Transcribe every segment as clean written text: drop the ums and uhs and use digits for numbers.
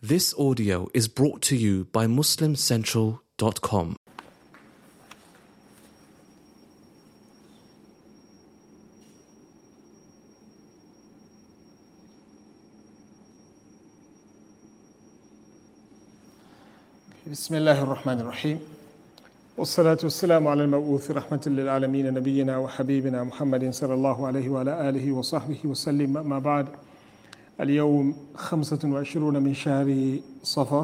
This audio is brought to you by MuslimCentral.com. بسم الله الرحمن الرحيم والصلاة والسلام على المبعوث رحمة للعالمين نبينا وحبيبنا محمد صلى الله عليه وعلى آله وصحبه وسلم. أما بعد، اليوم 25 من شهر صفر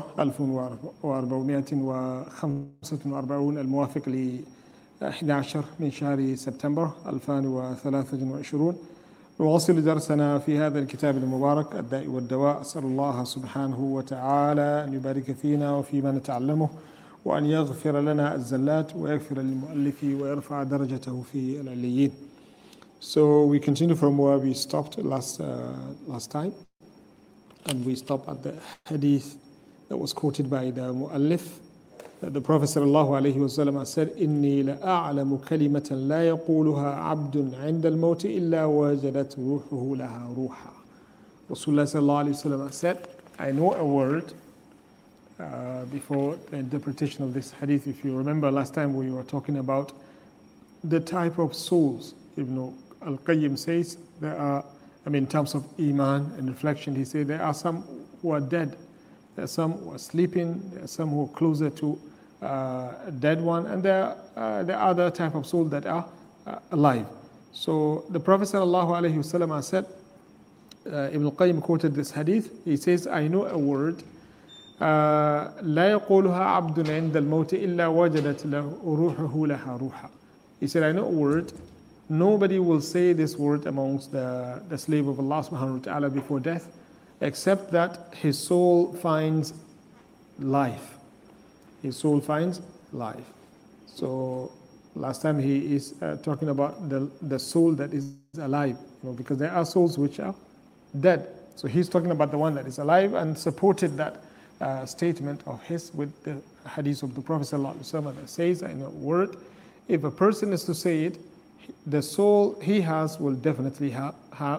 1445 الموافق ل 11 من شهر سبتمبر 2023. نواصل درسنا في هذا الكتاب المبارك الداء والدواء. أسأل الله سبحانه وتعالى أن يبارك فينا وفيما نتعلمه، وأن يغفر لنا الزلات ويغفر للمؤلف ويرفع درجته في العليين. So we continue from where we stopped last time, and we stopped at the hadith that was quoted by the mu'allif, that the Prophet sallallahu alaihi wasallam said, إني لأعلم كلمة لا يقولها عبد عند الموت إلا وجدت روحه لها روحا. Rasulullah sallallahu alaihi wasallam said, I know a word. Before the interpretation of this hadith, if you remember last time we were talking about the type of souls. Ibn al-Qayyim says there are, in terms of iman and reflection, he said there are some who are dead, there are some who are sleeping, there are some who are closer to a dead one, and there are other type of souls that are alive. So the Prophet sallallahu alaihi wasallam said, Ibn al-Qayyim quoted this hadith. He says, I know a word, لا يقولها عبد عند الموت إلا وجدت له روحه لها روحا. He said, I know a word, nobody will say this word amongst the slave of Allah subhanahu wa ta'ala before death, except that his soul finds life. His soul finds life. So last time he is talking about the soul that is alive, because there are souls which are dead. So he's talking about the one that is alive, and supported that statement of his with the hadith of the Prophet ﷺ that says, I know a word, if a person is to say it, the soul he has will definitely have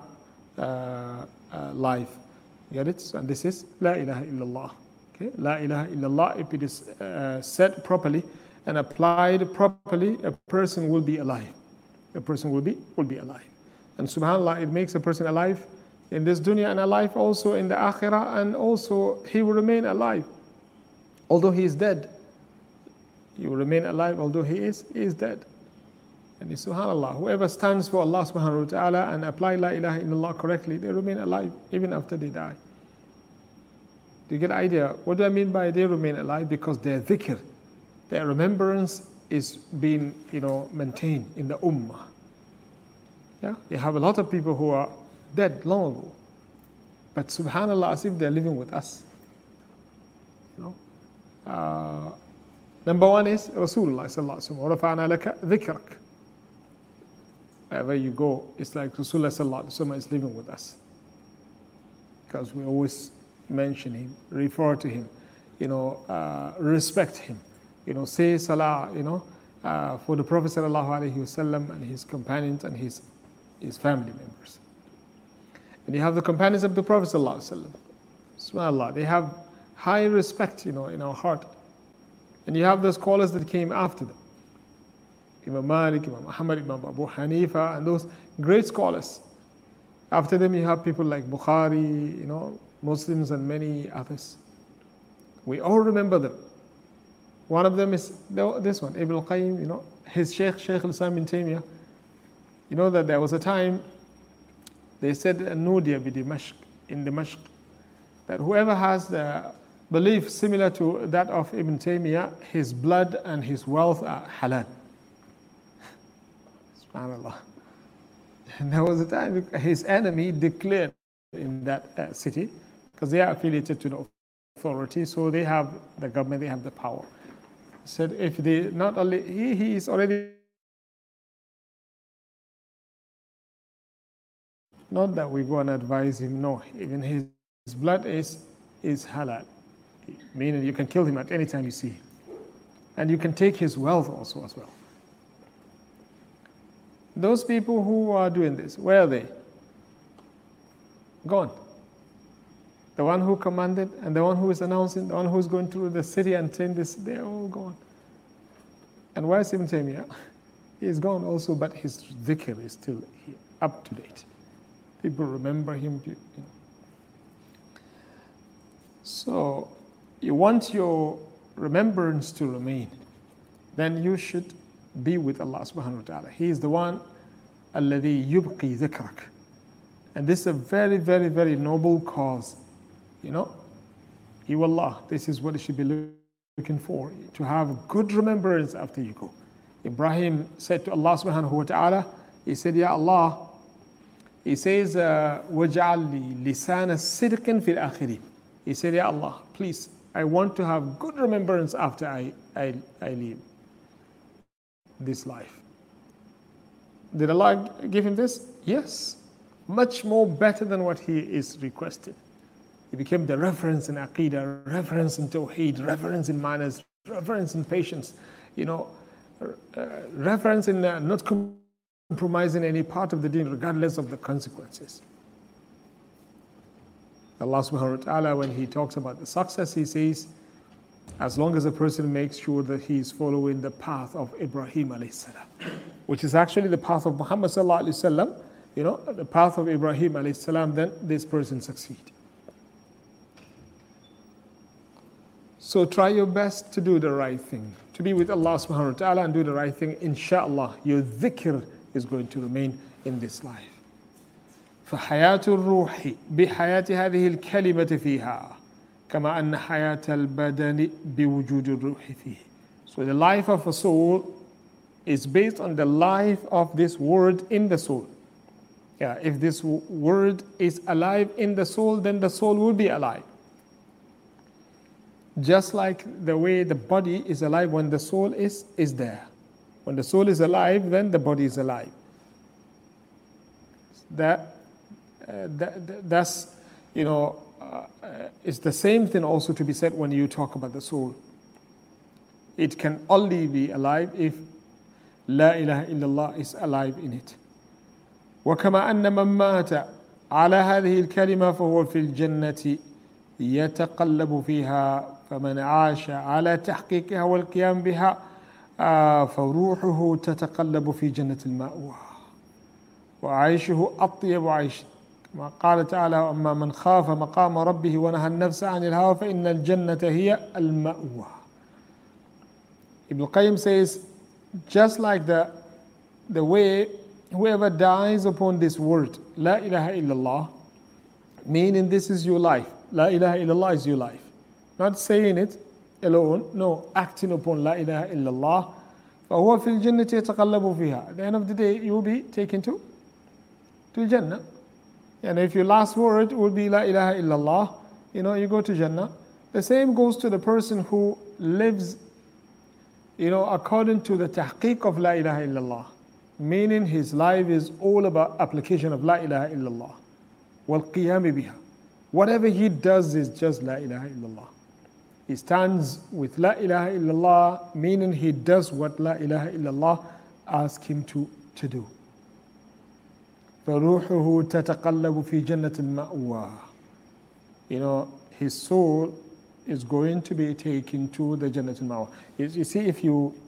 life. Get it? And this is La ilaha illallah. Okay? La ilaha illallah, if it is said properly and applied properly, a person will be alive. A person will be alive. And subhanAllah, it makes a person alive in this dunya and alive also in the akhirah, and also he will remain alive although he is dead. He will remain alive although he is dead. And subhanallah, whoever stands for Allah subhanahu wa ta'ala and apply la ilaha illallah correctly, they remain alive even after they die. Do you get an idea? What do I mean by they remain alive? Because their dhikr, their remembrance is being maintained in the ummah. Yeah, you have a lot of people who are dead long ago, but subhanallah, as if they're living with us. Number one is Rasulullah sallallahu alaihi wasallam. وَرَفَعْنَا لَكَ ذِكْرَكَ. Wherever you go, it's like Rasulullah sallallahu alaihi wasallam is living with us, because we always mention him, refer to him, respect him, say salah, for the Prophet sallallahu alaihi wasallam and his companions and his family members. And you have the companions of the Prophet ﷺ. SubhanAllah, they have high respect, in our heart. And you have the scholars that came after them. Imam Malik, Imam Muhammad, Imam Abu Hanifa, and those great scholars. After them you have people like Bukhari, Muslims and many others. We all remember them. One of them is this one, Ibn al-Qayyim, his Shaykh al-Islam ibn Taymiyyah. You know that there was a time they said Nudiya bi Dimashq, in Dimashq, that whoever has the belief similar to that of Ibn Taymiyyah, his blood and his wealth are halal. SubhanAllah. And there was a time his enemy declared in that city, because they are affiliated to the authority, so they have the government, they have the power. Said if they not only he is already, not that we go and advise him, no, even his blood is halal, meaning you can kill him at any time you see him, and you can take his wealth also as well. Those people who are doing this, where are they? Gone. the one who commanded, and the one who is announcing, the one who is going through the city and saying this, they're all gone. And where is Ibn Taymiyyah? He is gone also, but his dhikr is still here, up to date. People remember him. So, you want your remembrance to remain, then you should be with Allah subhanahu wa ta'ala. He is the one, الَّذِي يُبْقِي ذِكْرَكَ. And this is a very, very, very noble cause. Allah, this is what you should be looking for, to have good remembrance after you go. Ibrahim said to Allah subhanahu wa ta'ala, he said, Ya Allah, he says, وَجْعَلْ لِي لِسَانَ الصِّدْقٍ فِي الْآخِرِينَ. He said, Ya Allah, please, I want to have good remembrance after I leave this life. Did Allah give him this? Yes. Much more better than what he is requesting. He became the reference in Aqidah, reference in Tawheed, reference in manners, reference in patience, reference in not compromising any part of the deen regardless of the consequences. Allah subhanahu wa ta'ala, when he talks about the success, he says, as long as a person makes sure that he is following the path of Ibrahim alayhi salam, which is actually the path of Muhammad sallallahu alayhi wasallam, the path of Ibrahim alayhi salam, then this person succeeds. So try your best to do the right thing, to be with Allah subhanahu wa ta'ala and do the right thing. Inshallah, your dhikr is going to remain in this life. فحياة الروح بحياة هذه الكلمة فيها كما أن حياة البدن بوجود الروح فيه. So the life of a soul is based on the life of this word in the soul. If this word is alive in the soul, then the soul will be alive. Just like the way the body is alive when the soul is there. When the soul is alive, then the body is alive. That's, it's the same thing also to be said when you talk about the soul. It can only be alive if La ilaha illallah is alive in it. وكما أن من مات على هذه الكلمة فهو في الجنة يتقلب فيها فمن عاش على تحقيقها والقيام بها فروحه تتقلب في جنة المأوى وعيشه أطيب عيش كما قال تعالى أما من خاف مقام ربه ونهى النفس عن الهوى فإن الجنة هي المأوى. Ibn Qayyim says, just like the way whoever dies upon this word, La ilaha illallah, meaning this is your life. La ilaha illallah is your life. Not saying it alone, no, acting upon La ilaha illallah. فَهُوَ فِي الْجَنَّةِ يَتَقَلَّبُ فِيهَا. At the end of the day, you will be taken to Jannah. And if your last word will be La ilaha illallah, you go to Jannah. The same goes to the person who lives, according to the tahqiq of La ilaha illallah. Meaning his life is all about application of La ilaha illallah. وَالْقِيَامِ بِهَا. Whatever he does is just La ilaha illallah. He stands with La ilaha illallah, meaning he does what La ilaha illallah asks him to do. فَرُوحُهُ تَتَقَلَّبُ فِي جَنَّةِ الْمَأْوَى. His soul is going to be taken to the Jannat al-Ma'wa. You see, if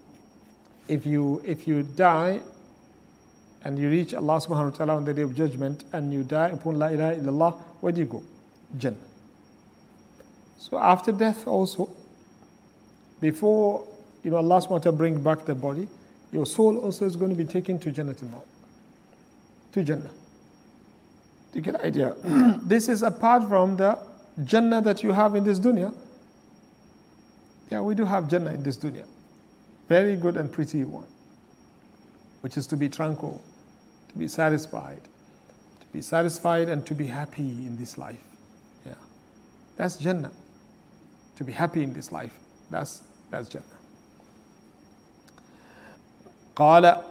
you die and you reach Allah subhanahu wa ta'ala on the day of judgment and you die upon La ilaha illallah, where do you go? Jannah. So after death also, before Allah subhanahu wa ta'ala brings back the body, your soul also is going to be taken to Jannat al-Ma'wa, to Jannah. Do you get the idea? This is apart from the Jannah that you have in this dunya. Yeah, we do have Jannah in this dunya. Very good and pretty one, which is to be tranquil, to be satisfied and to be happy in this life. Yeah, that's Jannah. To be happy in this life, that's Jannah. قال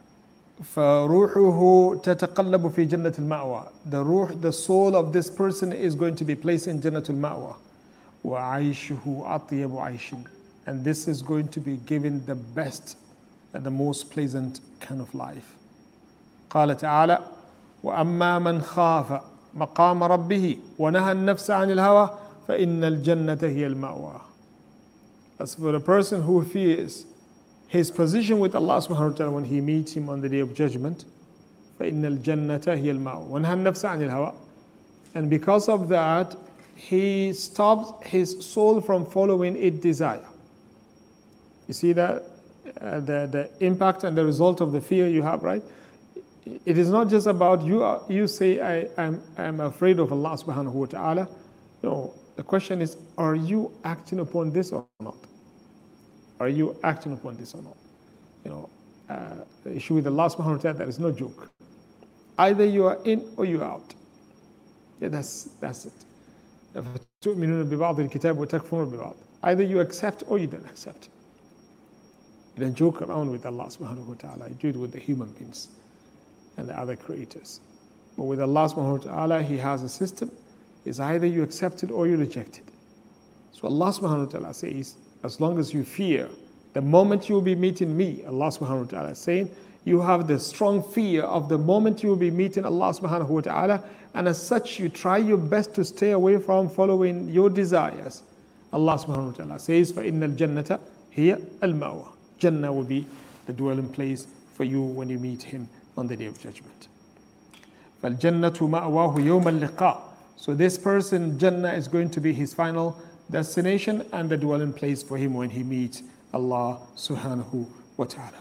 فروحه تتقلب في جنة المأوى. The soul of this person is going to be placed in جنة المأوى. وعيشه أطيب عيش. And this is going to be given the best and the most pleasant kind of life. قال تعالى وأما من خاف مقام ربه ونهى النفس عن الهوى فإن الجنة هي المأوى. As for the person who fears his position with Allah subhanahu wa ta'ala when he meets him on the day of judgment, فإن الجنة هي المأوى ونهى النفس عن الهوى. And because of that, he stops his soul from following its desire. You see that the impact and the result of the fear you have, right? It is not just about you say I'm afraid of Allah subhanahu wa ta'ala. No, the question is, are you acting upon this or not? Are you acting upon this or not? You know, the issue with Allah subhanahu wa ta'ala, there is no joke. Either you are in or you are out. Yeah, that's it. Either you accept or you don't accept. You don't joke around with Allah subhanahu wa ta'ala. You do it with the human beings and the other creators. But with Allah subhanahu wa ta'ala, He has a system. It's either you accept it or you reject it. So Allah subhanahu wa ta'ala says, as long as you fear, the moment you will be meeting me, Allah subhanahu wa ta'ala is saying, you have the strong fear of the moment you will be meeting Allah subhanahu wa ta'ala, and as such you try your best to stay away from following your desires. Allah subhanahu wa ta'ala says, فَإِنَّ الْجَنَّةَ هِيَ الْمَأْوَى. Jannah will be the dwelling place for you when you meet Him on the day of judgment. فَالْجَنَّةُ مَأْوَاهُ يَوْمَ اللِّقَاءِ. So this person, Jannah, is going to be his final destination and the dwelling place for him when he meets Allah subhanahu wa ta'ala.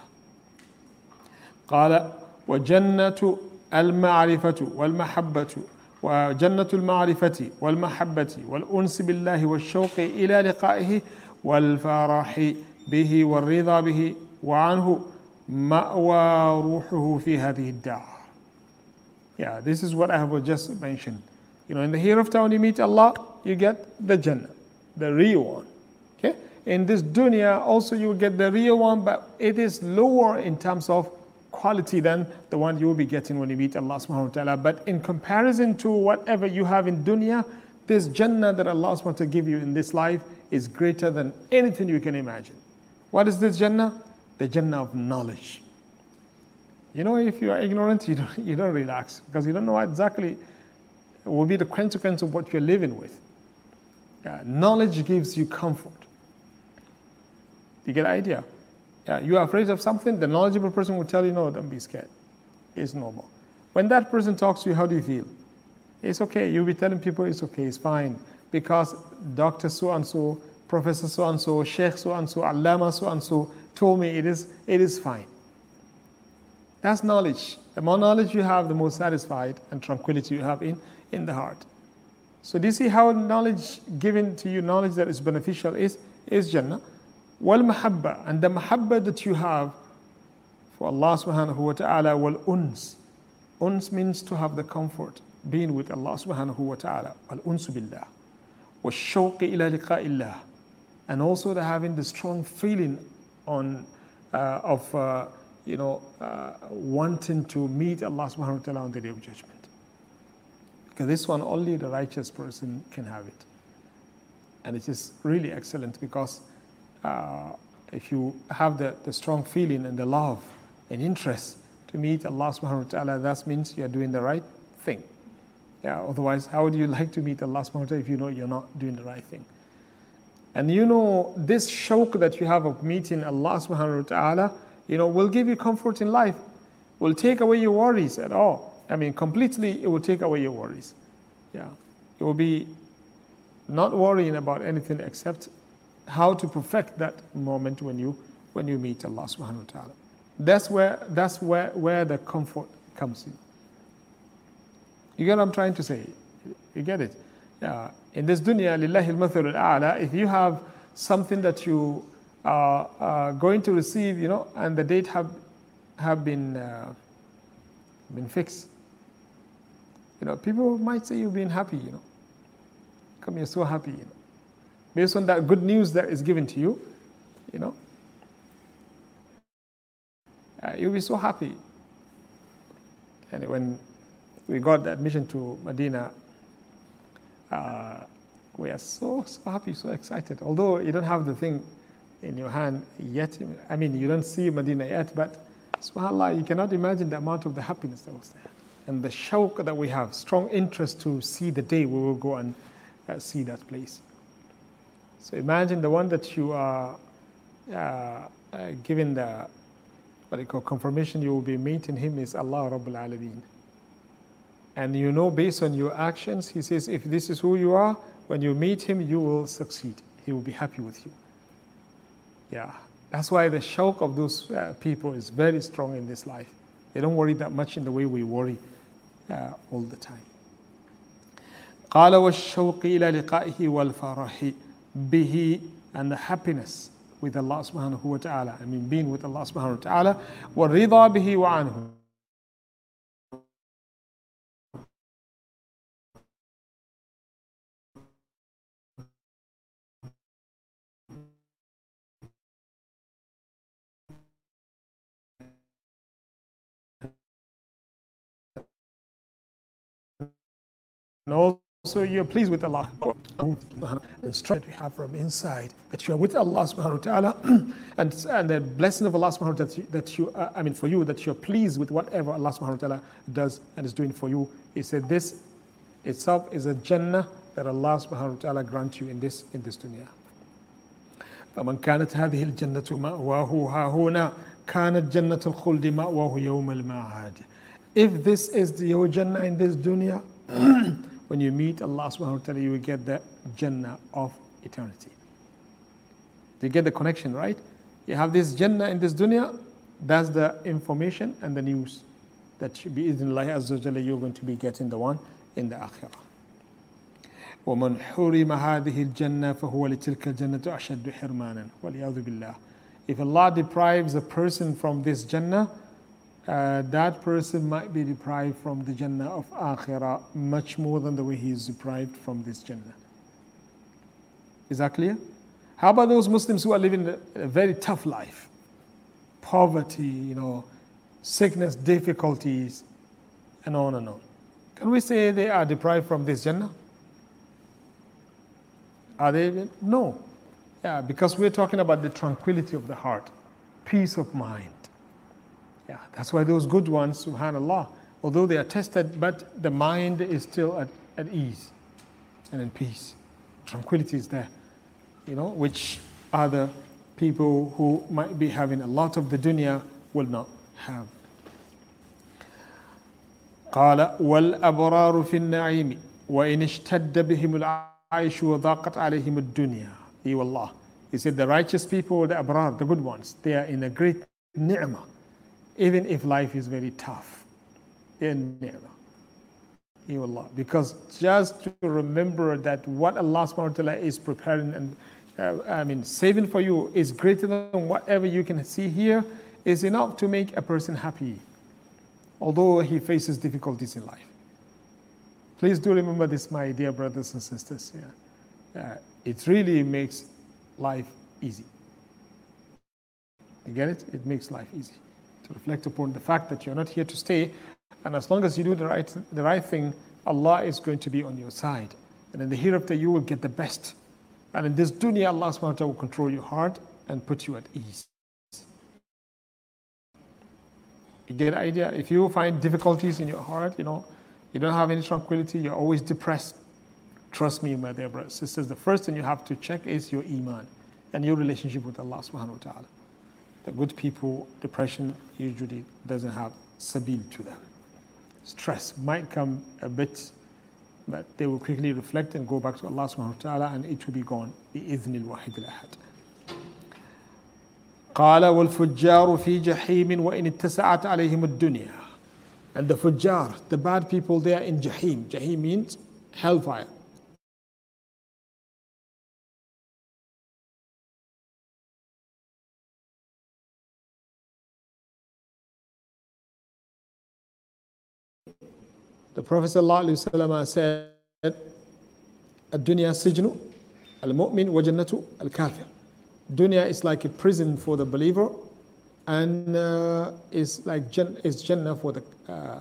قال وجنة المعرفة والمحبة وجنة المعرفة والمحبة والأنس بالله والشوق إلى لقائه والفرح به والرضا به وعنه مأوى روحه في هذه الدار. Yeah, this is what I have just mentioned. You know, in the hereafter when you meet Allah, you get the Jannah, the real one. Okay? In this dunya also you will get the real one, but it is lower in terms of quality than the one you will be getting when you meet Allah subhanahu wa ta'ala. But in comparison to whatever you have in dunya, this Jannah that Allah subhanahu wa ta'ala give you in this life is greater than anything you can imagine. What is this Jannah? The Jannah of knowledge. You know, if you are ignorant, you don't relax because you don't know what exactly will be the consequence of what you're living with. Knowledge gives you comfort. You get the idea? You are afraid of something, the knowledgeable person will tell you, no, don't be scared. It's normal. When that person talks to you, how do you feel? It's okay. You'll be telling people it's okay, it's fine. Because Dr. So-and-so, Professor so-and-so, Sheikh so-and-so, Allama so-and-so told me it is fine. That's knowledge. The more knowledge you have, the more satisfied and tranquility you have in the heart. So do you see how knowledge given to you, knowledge that is beneficial is Jannah? Wal mahabba, and the mahabba that you have for Allah subhanahu wa ta'ala, wal uns. Uns means to have the comfort, being with Allah subhanahu wa ta'ala, wal unsu billah. Wal shawqi ila liqa'illah. And also the having the strong feeling of wanting to meet Allah subhanahu wa ta'ala on the day of judgment. Because this one, only the righteous person can have it. And it is really excellent because if you have the strong feeling and the love and interest to meet Allah subhanahu wa ta'ala, that means you are doing the right thing. Otherwise, how would you like to meet Allah subhanahu wa ta'ala if you know you're not doing the right thing? And you know, this shawq that you have of meeting Allah subhanahu wa ta'ala, will give you comfort in life, will take away your worries at all. I mean, completely, it will take away your worries. It will be not worrying about anything except how to perfect that moment when you meet Allah subhanahu wa ta'ala. That's where the comfort comes in. You get what I'm trying to say? You get it? In this dunya, lillahi al-mathalu al-a'la, if you have something that you are going to receive, and the date have been fixed, people might say you've been happy, come you're so happy, based on that good news that is given to you, you'll be so happy. And when we got the admission to Medina, we are so happy, so excited. Although you don't have the thing in your hand yet, you don't see Medina yet, but subhanAllah, you cannot imagine the amount of the happiness that was there. and the shawq that we have, strong interest to see the day we will go and see that place. So imagine the one that you are given the what they call confirmation you will be meeting him is Allah Rabbul Alameen. And you know based on your actions, he says if this is who you are, when you meet him you will succeed. He will be happy with you. Yeah, that's why the shawq of those people is very strong in this life. They don't worry that much in the way we worry all the time. قال والشوق إلى لقائه والفرح به, and the happiness with Allah subhanahu wa ta'ala. I mean being with Allah subhanahu wa ta'ala. والرضا به وعنه. And also you're pleased with Allah. The strength we have from inside, that you are with Allah subhanahu wa ta'ala, and the blessing of Allah subhanahu wa ta'ala that you, for you, that you're pleased with whatever Allah subhanahu wa ta'ala does and is doing for you. He said this itself is a Jannah that Allah subhanahu wa ta'ala grant you in this dunya. فمن كانت هذه الجنة مأواه ها هنا كانت جنة الخلد مأواه يوم المعاد. If this is your Jannah in this dunya, when you meet Allah subhanahu wa ta'ala, you will get the Jannah of eternity. You get the connection, right? You have this Jannah in this dunya, that's the information and the news that bi-idhnillahi azza wa jalla you're going to be getting the one in the akhirah. وَمَنْ حُرِمَ هَذِهِ الْجَنَّةِ فَهُوَ لِتِلْكَ الْجَنَّةِ أَشَدُّ حِرْمَانًا وَالْعِيَاذُ بِاللَّهِ. If Allah deprives a person from this Jannah, that person might be deprived from the Jannah of Akhirah much more than the way he is deprived from this Jannah. Is that clear? How about those Muslims who are living a very tough life? Poverty, sickness, difficulties, and on and on. Can we say they are deprived from this Jannah? Are they? No. Yeah, because we're talking about the tranquility of the heart, peace of mind. Yeah, that's why those good ones, subhanAllah, although they are tested, but the mind is still at ease and in peace. Tranquility is there, which other people who might be having a lot of the dunya will not have. قال والأبرار في النعيم وإن اشتد بهم العيش وضاقت عليهم الدنيا. Allah. He said the righteous people, the abrar, the good ones, they are in a great ni'mah. Even if life is very tough, in ni'mah. Because just to remember that what Allah subhanahu wa ta'ala is preparing and saving for you is greater than whatever you can see here is enough to make a person happy, although he faces difficulties in life. Please do remember this, my dear brothers and sisters. It really makes life easy. You get it? It makes life easy. To reflect upon the fact that you're not here to stay, and as long as you do the right thing, Allah is going to be on your side. And in the hereafter, you will get the best. And in this dunya, Allah subhanahu wa ta'ala will control your heart and put you at ease. You get the idea? If you find difficulties in your heart, you don't have any tranquility, you're always depressed. Trust me, my dear brothers and sisters, the first thing you have to check is your iman and your relationship with Allah subhanahu wa ta'ala. The good people, depression usually doesn't have sabil to them. Stress might come a bit, but they will quickly reflect and go back to Allah subhanahu wa ta'ala and it will be gone. بإذن الواحد الأحد. قال والفجار في جحيم وإن اتسعت عليهم الدنيا. And the fujjar, the bad people, they are in jahim. Jahim means hellfire. The Prophet ﷺ said, "Ad-dunya sijnu al-mu'min wa jannatu al-kafir." Dunya is like a prison for the believer, and is Jannah for the.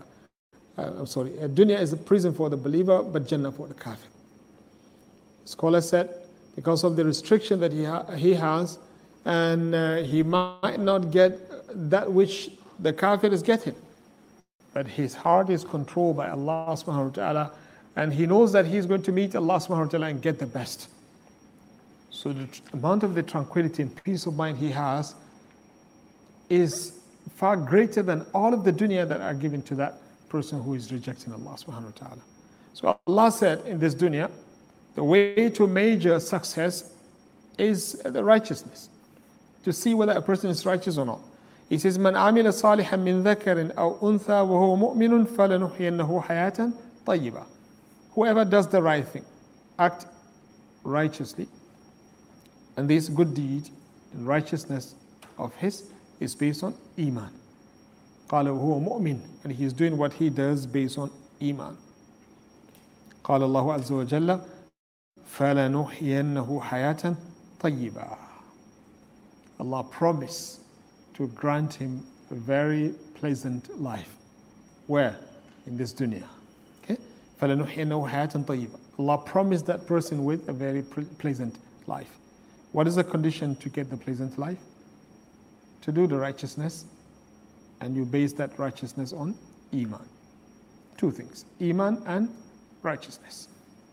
Dunya is a prison for the believer, but Jannah for the kafir. Scholar said, because of the restriction that he has, and he might not get that which the kafir is getting. but his heart is controlled by Allah subhanahu wa ta'ala, and he knows that he's going to meet Allah subhanahu wa ta'ala and get the best. So the amount of the tranquility and peace of mind he has is far greater than all of the dunya that are given to that person who is rejecting Allah subhanahu wa ta'ala. So Allah said in this dunya, the way to major success is the righteousness, to see whether a person is righteous or not. He says, من عمل صالحا من ذكر أو أنثى وهو مؤمن فلنحيينه حياة طيبة. Whoever does the right thing, act righteously, and this good deed and righteousness of his is based on iman. قال وهو مؤمن, and he is doing what he does based on iman. قال الله عز وجل فلنحيينه حياة طيبة. Allah promised to grant him a very pleasant life. Where? In this dunya. Okay? فلنحيينه حياة طيبة. Allah promised that person with a very pleasant life. What is the condition to get the pleasant life? To do the righteousness, and you base that righteousness on iman. Two things, iman and righteousness.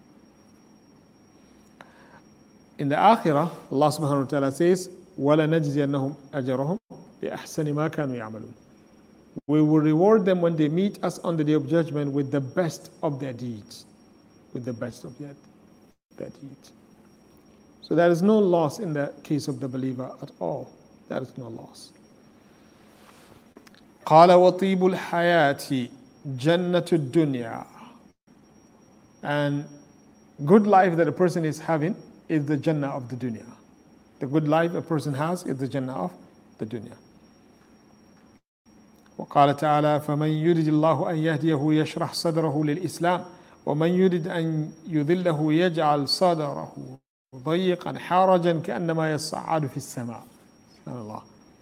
In the akhirah, Allah subhanahu wa ta'ala says, وَلَنَجْزِيَنَّهُمْ أَجَرَهُمْ بِأَحْسَنِ مَا كَانُوا يَعْمَلُونَ. We will reward them when they meet us on the day of judgment with the best of their deeds. With the best of their deeds. So there is no loss in the case of the believer at all. There is no loss. قال وطيب الحياة جنة الدنيا. And good life that a person is having is the Jannah of the dunya. The good life a person has is the Jannah of the dunya. وقال تعالى فمن يرد الله أن يهديه يشرح صدره للإسلام ومن يرد أن يذله يجعل صدره ضيقا حرجا كأنما يصعد في السماء. سبحان الله.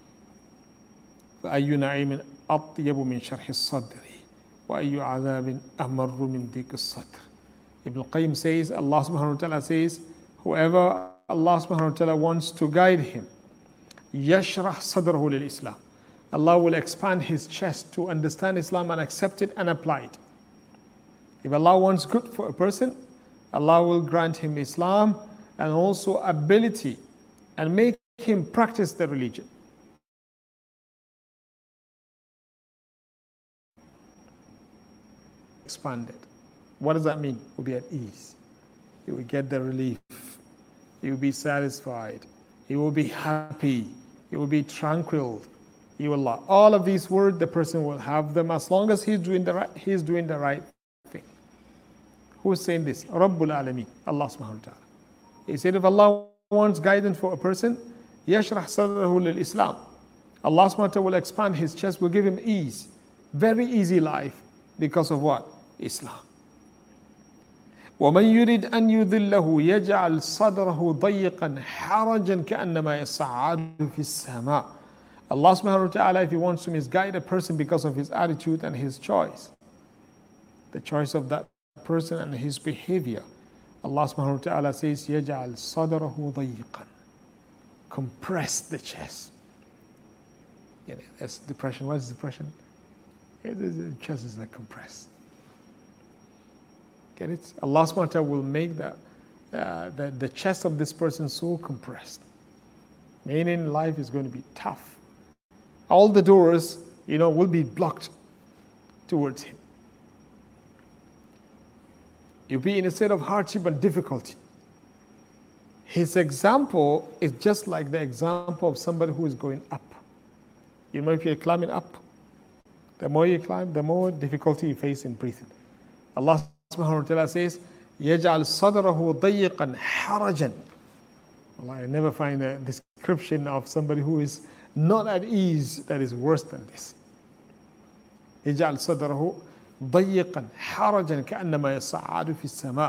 فأي نعيم أطيب من شرح الصدر وأي عذاب أمر من ضيق الصدر. Ibn al-Qayyim says, Allah subhanahu wa ta'ala says, whoever Allah subhanahu wa ta'ala wants to guide him, يشرح صدره للإسلام. Allah will expand his chest to understand Islam and accept it and apply it. If Allah wants good for a person, Allah will grant him Islam and also ability and make him practice the religion. Expanded. What does that mean? He will be at ease. He will get the relief. He will be satisfied. He will be happy. He will be tranquil. He will love. All of these words, the person will have them as long as he's doing the right thing. Who is saying this? Rabbul Alameen, Allah subhanahu wa ta'ala. He said, if Allah wants guidance for a person, يشرح صدره للإسلام. Allah subhanahu wa ta'ala will expand his chest, will give him ease. Very easy life. Because of what? Islam. ومن يريد أن يذله يجعل صدره ضيقا حرجا كأنما يصعد في السماء. Allah subhanahu wa ta'ala, if he wants to misguide a person because of his attitude and his choice, the choice of that person and his behavior, Allah subhanahu wa ta'ala says, يجعل صدره ضيقا. Compress the chest. That's depression. What is depression? The chest is like compressed. Get it? Allah subhanahu wa ta'ala will make the chest of this person so compressed. Meaning life is going to be tough. All the doors, will be blocked towards him. You'll be in a state of hardship and difficulty. His example is just like the example of somebody who is going up. If you're climbing up, the more you climb, the more difficulty you face in breathing. Allah subhanahu wa ta'ala says, يَجْعَلْ صَدْرَهُ ضَيِّقًا حَرَجًا. I never find a description of somebody who is not at ease that is worse than this. يَجْعَلْ صَدْرَهُ ضَيِّقًا حَرَجًا كَأَنَّمَا يَصَعَّدُ فِي السَّمَاءِ.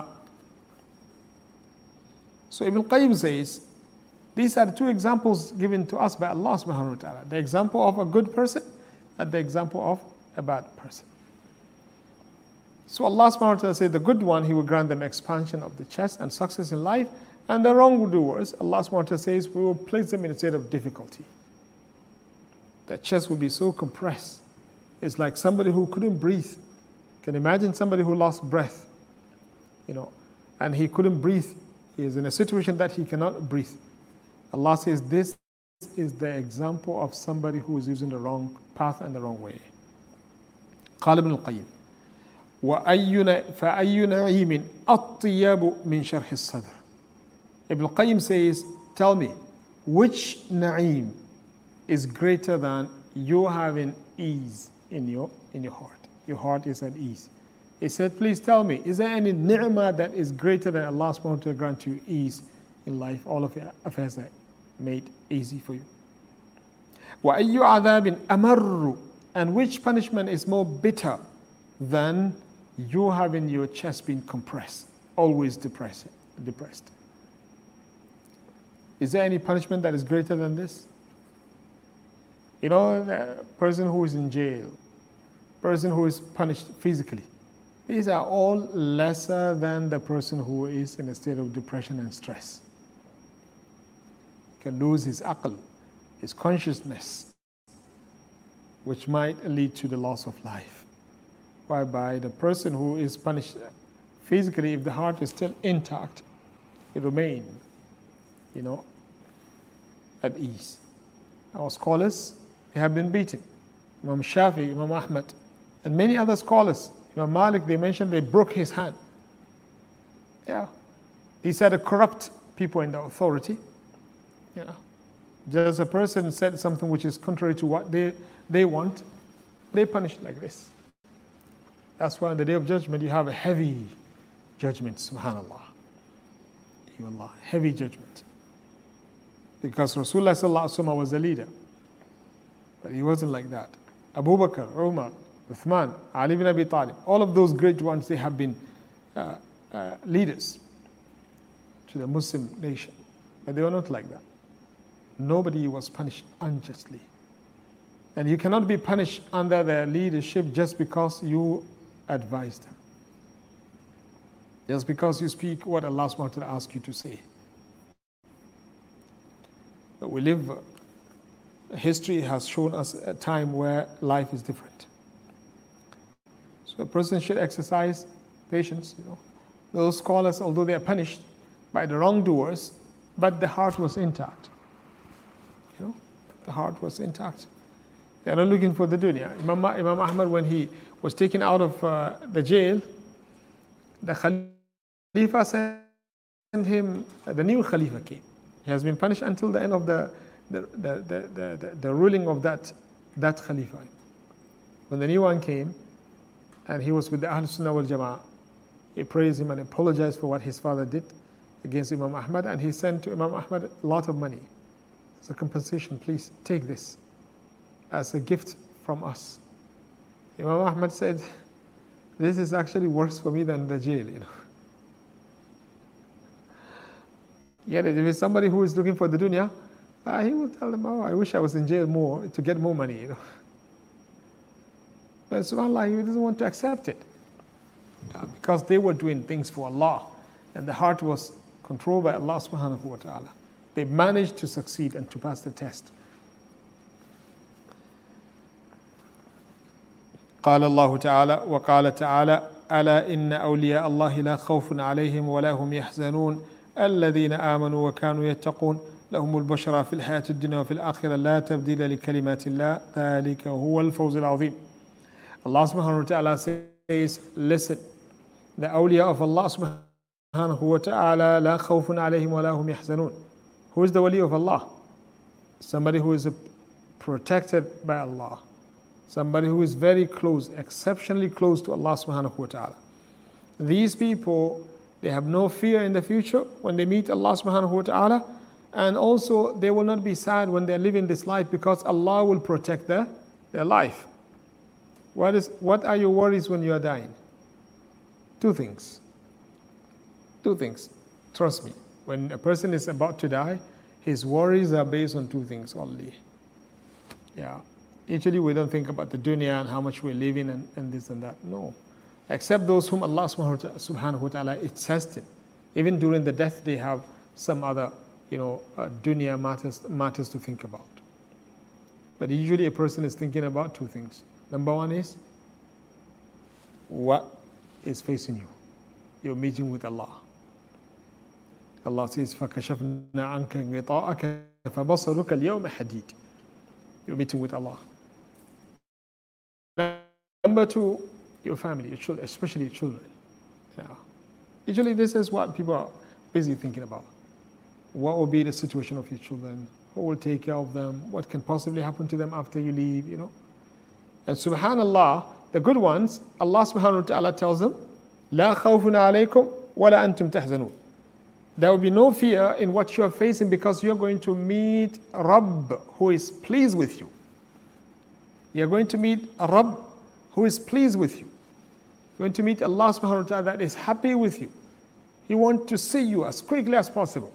So Ibn Qayyim says, these are the two examples given to us by Allah subhanahu wa ta'ala. The example of a good person and the example of a bad person. So Allah subhanahu wa ta'ala said, the good one, He will grant them expansion of the chest and success in life. And the wrongdoers, Allah subhanahu wa ta'ala says, we will place them in a state of difficulty. The chest will be so compressed It's like somebody who couldn't breathe. Can you imagine somebody who lost breath, and he couldn't breathe. He is in a situation that he cannot breathe. Allah says this is the example of somebody who is using the wrong path and the wrong way. قال ابن القيم فأي نعيم أطيب من شرح الصدر. Ibn al-Qayyim says, tell me, which na'im is greater than you having ease in your heart? Your heart is at ease. He said, please tell me, is there any ni'mah that is greater than Allah subhanahu wa ta'ala grant you ease in life, all of your affairs are made easy for you? وَأَيُّ عَذَابٍ أَمَرُّ. And which punishment is more bitter than you having your chest being compressed, always depressed? Is there any punishment that is greater than this? The person who is in jail, person who is punished physically, these are all lesser than the person who is in a state of depression and stress. He can lose his aql, his consciousness, which might lead to the loss of life. Whereby the person who is punished physically, if the heart is still intact, it remains, at ease. Our scholars, they have been beaten. Imam Shafi, Imam Ahmad, and many other scholars. Imam Malik, they mentioned they broke his hand. Yeah. These are the corrupt people in the authority. Just a person said something which is contrary to what they want, they punish like this. That's why on the Day of Judgment you have a heavy judgment, subhanAllah. Allah, heavy judgment. Because Rasulullah sallallahu alaihi wasallam was the leader. But he wasn't like that. Abu Bakr, Umar, Uthman, Ali ibn Abi Talib, all of those great ones, they have been leaders to the Muslim nation. But they were not like that. Nobody was punished unjustly. And you cannot be punished under their leadership just because you advise them. Just because you speak what Allah subhanahu wa ta'ala asks you to say. But we live, history has shown us a time where life is different. So a person should exercise patience. Those scholars, although they are punished by the wrongdoers, but the heart was intact. The heart was intact. They are not looking for the dunya. Imam Ahmad, when he was taken out of the jail, the Khalifa sent him, the new Khalifa came. He has been punished until the end of the ruling of that Khalifa. When the new one came, and he was with the Ahl Sunnah wal Jama'ah, he praised him and apologized for what his father did against Imam Ahmad, and he sent to Imam Ahmad a lot of money. As a compensation, please take this as a gift from us. Imam Ahmad said, this is actually worse for me than the jail, Yet if it's somebody who is looking for the dunya, he will tell them, I wish I was in jail more to get more money, But subhanAllah, he doesn't want to accept it. Because they were doing things for Allah, and the heart was controlled by Allah subhanahu wa ta'ala. They managed to succeed and to pass the test. قال الله تعالى وقال تعالى ألا إن أولياء الله لا خوف عليهم ولا هم يحزنون الذين آمنوا وكانوا يتقون لهم البشرى في الحياة الدنيا وفي الآخرة لا تبديل لكلمات الله ذلك هو الفوز العظيم. Allah subhanahu wa ta'ala says, listen, the awliya of Allah subhanahu wa ta'ala لا خوف عليهم ولا هم يحزنون. Who is the wali of Allah? Somebody who is protected by Allah. Somebody who is very close, exceptionally close to Allah subhanahu wa ta'ala. These people, they have no fear in the future when they meet Allah subhanahu wa ta'ala, and also they will not be sad when they're living this life because Allah will protect their life. What are your worries when you are dying? Two things. Trust me. When a person is about to die, his worries are based on two things only. Usually we don't think about the dunya and how much we're living and this and that. No. Except those whom Allah subhanahu wa ta'ala is testing. Even during the death, they have some other, dunya matters to think about. But usually a person is thinking about two things. Number one is what is facing you. You're meeting with Allah. Allah says, فَكَشَفْنَا عَنْكَ غِطَاءَكَ فَبَصَرُكَ الْيَوْمَ حَدِيدٌ. You're meeting with Allah. Number two, your family, your children, especially your children. Yeah. Usually this is what people are busy thinking about. What will be the situation of your children? Who will take care of them? What can possibly happen to them after you leave, you know? And subhanallah, the good ones, Allah subhanahu wa ta'ala tells them, لا خوف عليكم ولا أنتم تحزنون. There will be no fear in what you are facing because you're going to meet Rabb who is pleased with you. You're going to meet a Rabb who is pleased with you. You're going to meet Allah subhanahu wa ta'ala that is happy with you. He wants to see you as quickly as possible.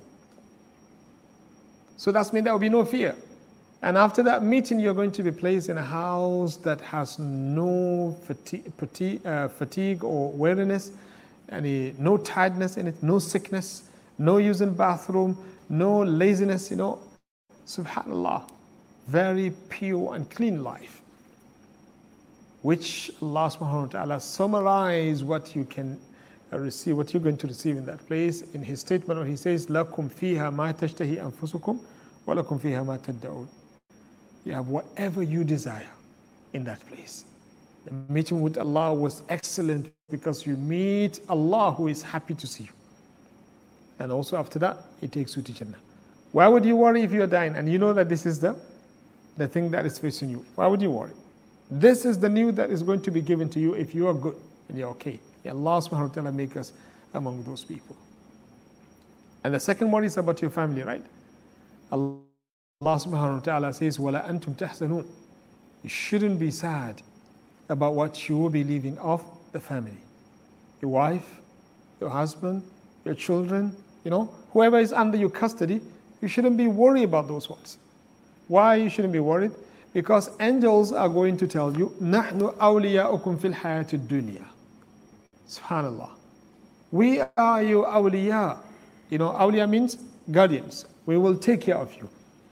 So that's means there will be no fear. And after that meeting, you're going to be placed in a house that has no fatigue or weariness, no tiredness in it, no sickness, no using bathroom, no laziness, you know. Subhanallah, very pure and clean life, which Allah subhanahu wa ta'ala summarized what you can receive, what you're going to receive in that place in his statement where he says, لَكُمْ فِيهَا مَا تَشْتَهِي أَنفُسُكُمْ وَلَكُمْ فِيهَا مَا تَدَّعُونَ. You have whatever you desire in that place. The meeting with Allah was excellent because you meet Allah who is happy to see you. And also after that, He takes you to Jannah. Why would you worry if you are dying and you know that this is the thing that is facing you? Why would you worry? This is the news that is going to be given to you if you are good and you're okay. May Allah subhanahu wa ta'ala make us among those people. And the second one is about your family, right? Allah subhanahu wa ta'ala says, وَلَا أَنْتُمْ تَحْزَنُونَ. You shouldn't be sad about what you will be leaving off the family. Your wife, your husband, your children, you know, whoever is under your custody, you shouldn't be worried about those ones. Why you shouldn't be worried? Because angels are going to tell you, نَحْنُ أَوْلِيَاؤُكُمْ فِي الْحَيَاةِ الدُّنْيَا. Subhanallah. We are your awliya. You know, awliya means guardians. We will take care of you.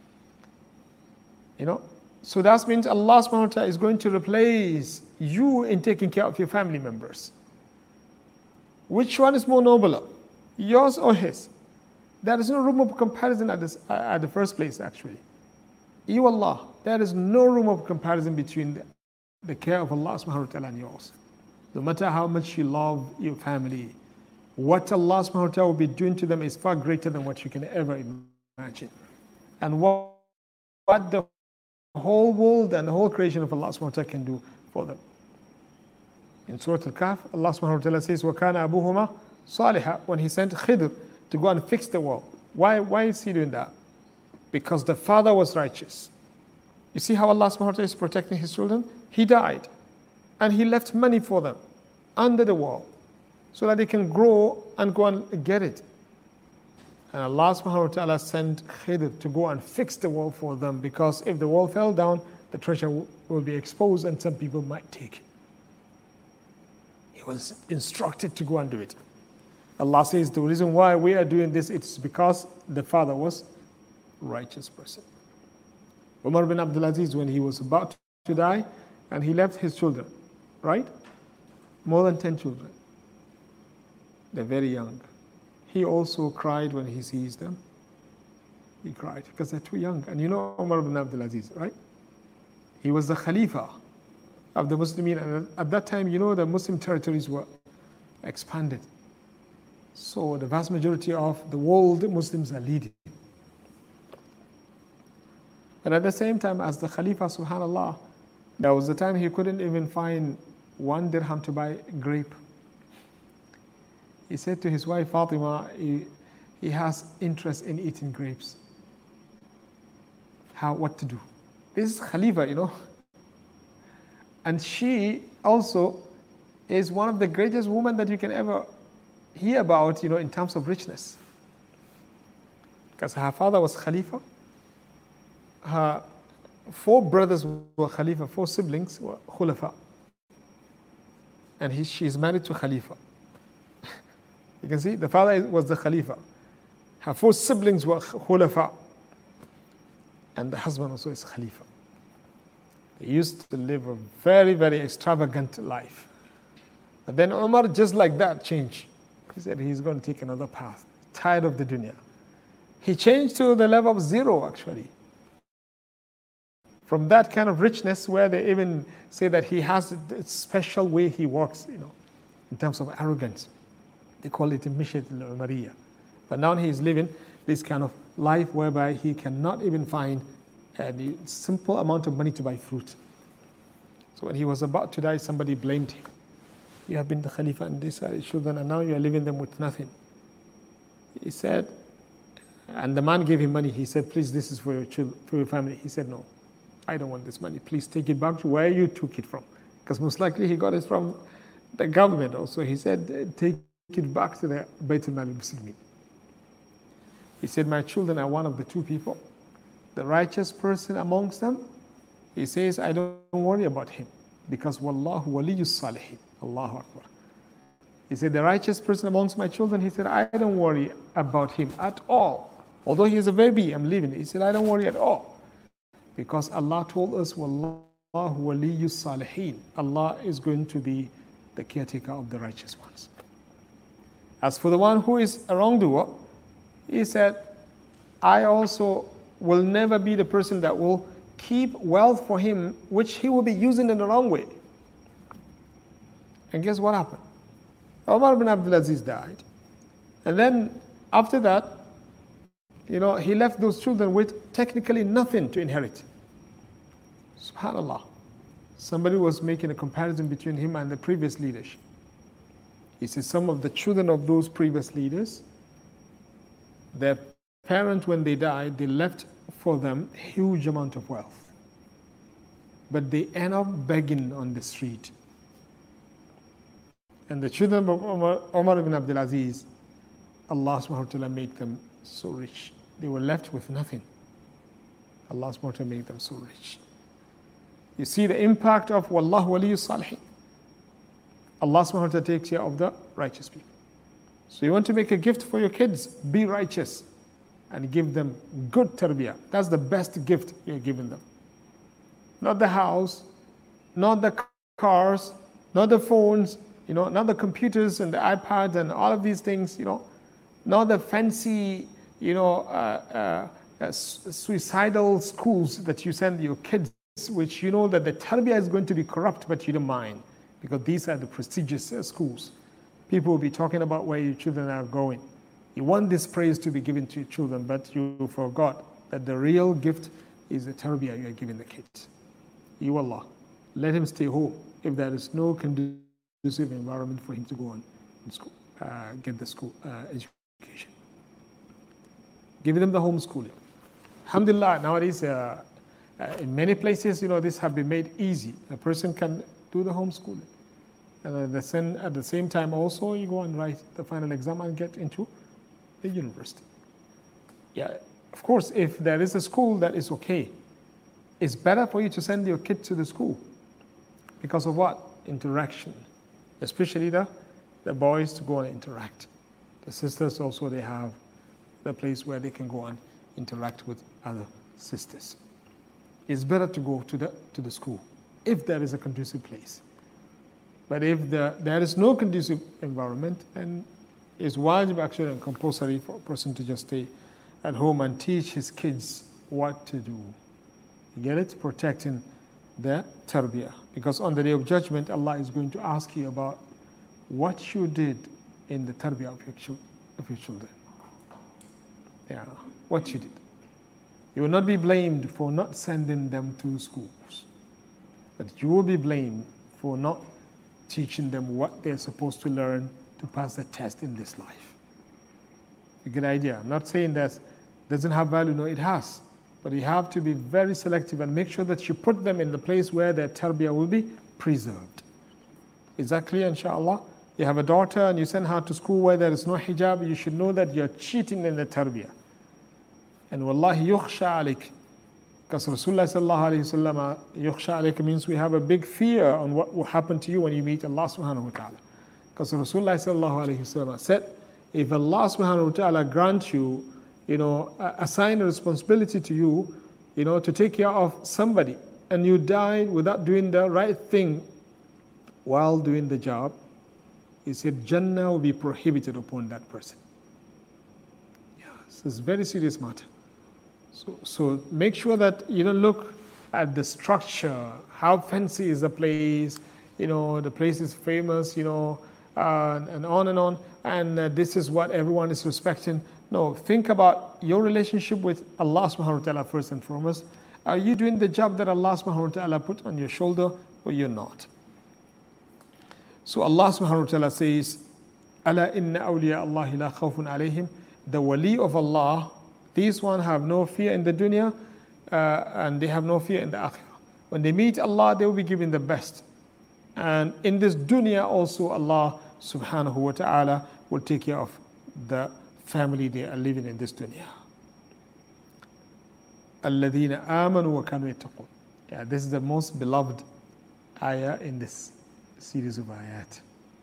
You know, so that means Allah subhanahu wa ta'ala is going to replace you in taking care of your family members. Which one is more nobler? Yours or his? There is no room of comparison at the first place, actually. You, Allah, there is no room of comparison between the care of Allah subhanahu wa ta'ala and yours. No matter how much you love your family, what Allah subhanahu wa ta'ala will be doing to them is far greater than what you can ever imagine. And what the whole world and the whole creation of Allah subhanahu wa ta'ala can do for them. In Surah Al-Kahf, Allah subhanahu wa ta'ala says, وَكَانَ أَبُوهُمَا صَالِحًا. When he sent Khidr to go and fix the wall. Why is he doing that? Because the father was righteous. You see how Allah subhanahu wa ta'ala is protecting his children? He died. And he left money for them under the wall so that they can grow and go and get it. And Allah subhanahu wa ta'ala sent Khidr to go and fix the wall for them, because if the wall fell down, the treasure will be exposed and some people might take it. He was instructed to go and do it. Allah says the reason why we are doing this, it's because the father was a righteous person. Umar bin Abdul Aziz, when he was about to die, and he left his children, right? More than 10 children. They're very young. He also cried when he sees them. He cried because they're too young. And you know Umar bin Abdul Aziz, right? He was the Khalifa of the Muslimin. And at that time, you know, the Muslim territories were expanded. So the vast majority of the world Muslims are leading. And at the same time, as the Khalifa, subhanAllah, there was a time he couldn't even find 1 dirham to buy grape. He said to his wife Fatima, he has interest in eating grapes. What to do? This is Khalifa, you know. And she also is one of the greatest women that you can ever hear about, you know, in terms of richness. Because her father was Khalifa. Her 4 brothers were Khalifa, 4 siblings were Khulafa. And she is married to Khalifa. You can see the father was the Khalifa. Her 4 siblings were Khulafa. And the husband also is Khalifa. He used to live a very, very extravagant life. But then Umar, just like that, changed. He said he's going to take another path, tired of the dunya. He changed to the level of zero, actually. From that kind of richness where they even say that he has a special way he walks, in terms of arrogance. They call it Mishat al-Umariyah. But now he is living this kind of life whereby he cannot even find a simple amount of money to buy fruit. So when he was about to die, somebody blamed him. You have been the Khalifa and these are your children, and now you are leaving them with nothing. He said, and the man gave him money. He said, please, this is for your children, for your family. He said, no, I don't want this money. Please take it back to where you took it from. Because most likely he got it from the government also. He said, take it back to the Bayt al-Mal al-Muslimin. He said, my children are one of the two people. The righteous person amongst them, he says, I don't worry about him. Because Wallahu waliyus salihin. Allahu Akbar. He said, the righteous person amongst my children, he said, I don't worry about him at all. Although he is a baby, I'm leaving. He said, I don't worry at all. Because Allah told us, Wallahu waliyus salihin. Allah is going to be the caretaker of the righteous ones. As for the one who is a wrongdoer, he said, I also will never be the person that will keep wealth for him, which he will be using in the wrong way. And guess what happened? Umar ibn Abdul Aziz died. And then after that, he left those children with technically nothing to inherit. SubhanAllah. Somebody was making a comparison between him and the previous leadership. He says some of the children of those previous leaders, their parents, when they died, they left for them huge amount of wealth. But they end up begging on the street. And the children of Umar ibn Abdul Aziz, Allah subhanahu wa ta'ala made them so rich. They were left with nothing. Allah subhanahu wa ta'ala made them so rich. You see the impact of Wallahu waliyus salihin. Allah subhanahu wa ta'ala takes care of the righteous people. So you want to make a gift for your kids, be righteous and give them good tarbiyah. That's the best gift you're giving them. Not the house, not the cars, not the phones, not the computers and the iPads and all of these things, not the fancy, suicidal schools that you send your kids, which you know that the tarbiyah is going to be corrupt, but you don't mind, because these are the prestigious schools. People will be talking about where your children are going. You want this praise to be given to your children, but you forgot that the real gift is the tarbiyah you are giving the kids. You Allah, let him stay home if there is no conducive environment for him to go on in school, get the school education. Give them the homeschooling. Alhamdulillah, nowadays in many places, this have been made easy. A person can do the homeschooling. And at the same time also, you go and write the final exam and get into the university. Yeah, of course, if there is a school that is okay, it's better for you to send your kid to the school. Because of what? Interaction. Especially the boys to go and interact. The sisters also, they have the place where they can go and interact with other sisters. It's better to go to the school if there is a conducive place. But if there is no conducive environment, then it's wajib actually and compulsory for a person to just stay at home and teach his kids what to do. You get it? Protecting their tarbiyah. Because on the day of judgment, Allah is going to ask you about what you did in the tarbiyah of your children. Yeah, what you did. You will not be blamed for not sending them to schools. But you will be blamed for not teaching them what they're supposed to learn to pass the test in this life. You get the idea? I'm not saying that doesn't have value. No, it has. But you have to be very selective and make sure that you put them in the place where their tarbiyah will be preserved. Is that clear, inshallah? You have a daughter and you send her to school where there is no hijab, you should know that you're cheating in the tarbiyah. And wallahi yukhsha alik. Because Rasulullah sallallahu alayhi wa sallam, yukhsha alik means we have a big fear on what will happen to you when you meet Allah subhanahu wa ta'ala. Because Rasulullah sallallahu alayhi wa sallam said, if Allah subhanahu wa ta'ala grants you, assign a responsibility to you, to take care of somebody, and you died without doing the right thing while doing the job, he said Jannah will be prohibited upon that person. Yeah, so it's a very serious matter. So make sure that you don't look at the structure, how fancy is the place, the place is famous, and on, and this is what everyone is respecting. No, think about your relationship with Allah subhanahu wa ta'ala first and foremost. Are you doing the job that Allah subhanahu wa ta'ala put on your shoulder, or you're not? So Allah subhanahu wa ta'ala says, Ala inna awliya Allahi la khawfun alayhim. The wali of Allah, these ones have no fear in the dunya, and they have no fear in the akhirah. When they meet Allah, they will be given the best. And in this dunya also, Allah subhanahu wa ta'ala will take care of the family they are living in this dunya. الَّذِينَ آمَنُوا وَكَانُوا يَتَّقُونَ. Yeah, this is the most beloved ayah in this series of ayat.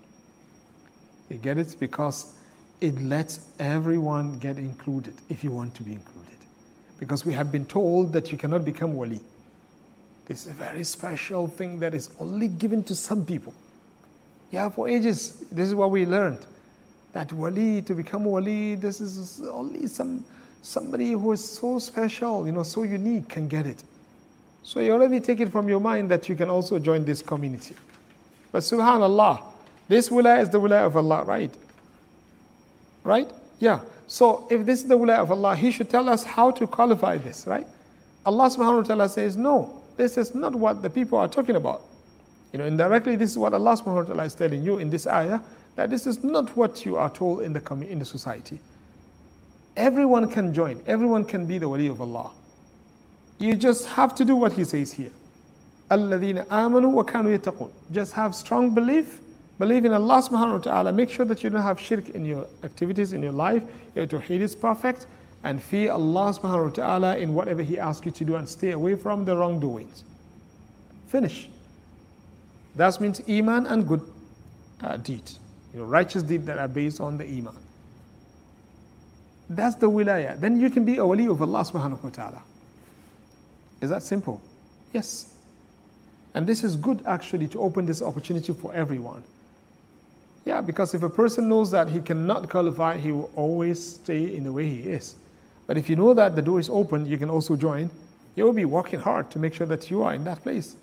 You get it? Because it lets everyone get included if you want to be included. Because we have been told that you cannot become wali. This is a very special thing that is only given to some people. Yeah, for ages, this is what we learned. That wali, to become wali, this is only somebody who is so special, so unique can get it. So you already take it from your mind that you can also join this community. But subhanallah, this wilaya is the wilaya of Allah, right? Right? Yeah. So if this is the wilaya of Allah, He should tell us how to qualify this, right? Allah subhanahu wa ta'ala says, no, this is not what the people are talking about. Indirectly, this is what Allah subhanahu wa ta'ala is telling you in this ayah, that this is not what you are told in the society. Everyone can join. Everyone can be the wali of Allah. You just have to do what He says here. الَّذِينَ آمَنُوا وَكَانُوا يَتَّقُونَ. Just have strong belief. Believe in Allah subhanahu wa ta'ala. Make sure that you don't have shirk in your activities, in your life. Your tawheed is perfect. And fear Allah subhanahu wa ta'ala in whatever He asks you to do, and stay away from the wrongdoings. Finish. That means iman and good deeds. Righteous deeds that are based on the iman. That's the wilaya. Then you can be a wali of Allah subhanahu wa ta'ala. Is that simple? Yes. And this is good actually to open this opportunity for everyone. Yeah, because if a person knows that he cannot qualify, he will always stay in the way he is. But if you know that the door is open, you can also join. You will be working hard to make sure that you are in that place.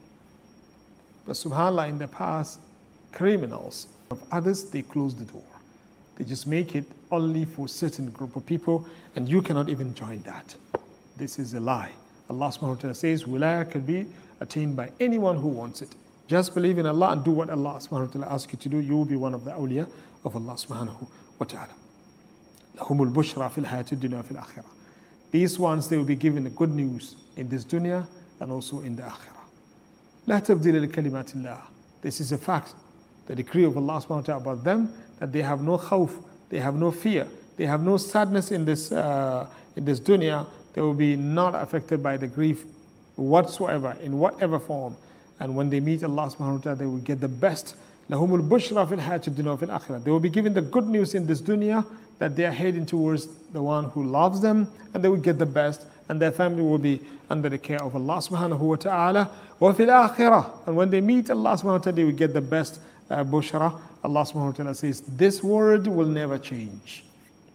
But subhanAllah, in the past, criminals of others, they close the door. They just make it only for a certain group of people, and you cannot even join that. This is a lie. Allah subhanahu wa ta'ala says, wilaya can be attained by anyone who wants it. Just believe in Allah and do what Allah subhanahu wa ta'ala asks you to do. You will be one of the awliya of Allah subhanahu wa ta'ala. لَهُمُ الْبُشْرَى فِي الْحَيَاةِ الدُّنْيَا وَفِي الْآخِرَةِ. These ones, they will be given the good news in this dunya and also in the akhirah. لا تبديل لكلمات الله. This is a fact, the decree of Allah subhanahu wa ta'ala about them, that they have no khawf, they have no fear, they have no sadness in this dunya. They will be not affected by the grief whatsoever, in whatever form. And when they meet Allah subhanahu wa ta'ala, they will get the best. لَهُمُ الْبُشْرَى فِي الْحَيَاةِ الدُّنْيَا وَفِي الْآخِرَةِ. They will be given the good news in this dunya, that they are heading towards the one who loves them, and they will get the best, and their family will be under the care of Allah subhanahu wa ta'ala. وَفِي الْآخِرَةِ. And when they meet Allah subhanahu wa ta'ala, they will get the best bushra. Allah subhanahu wa ta'ala says, this word will never change.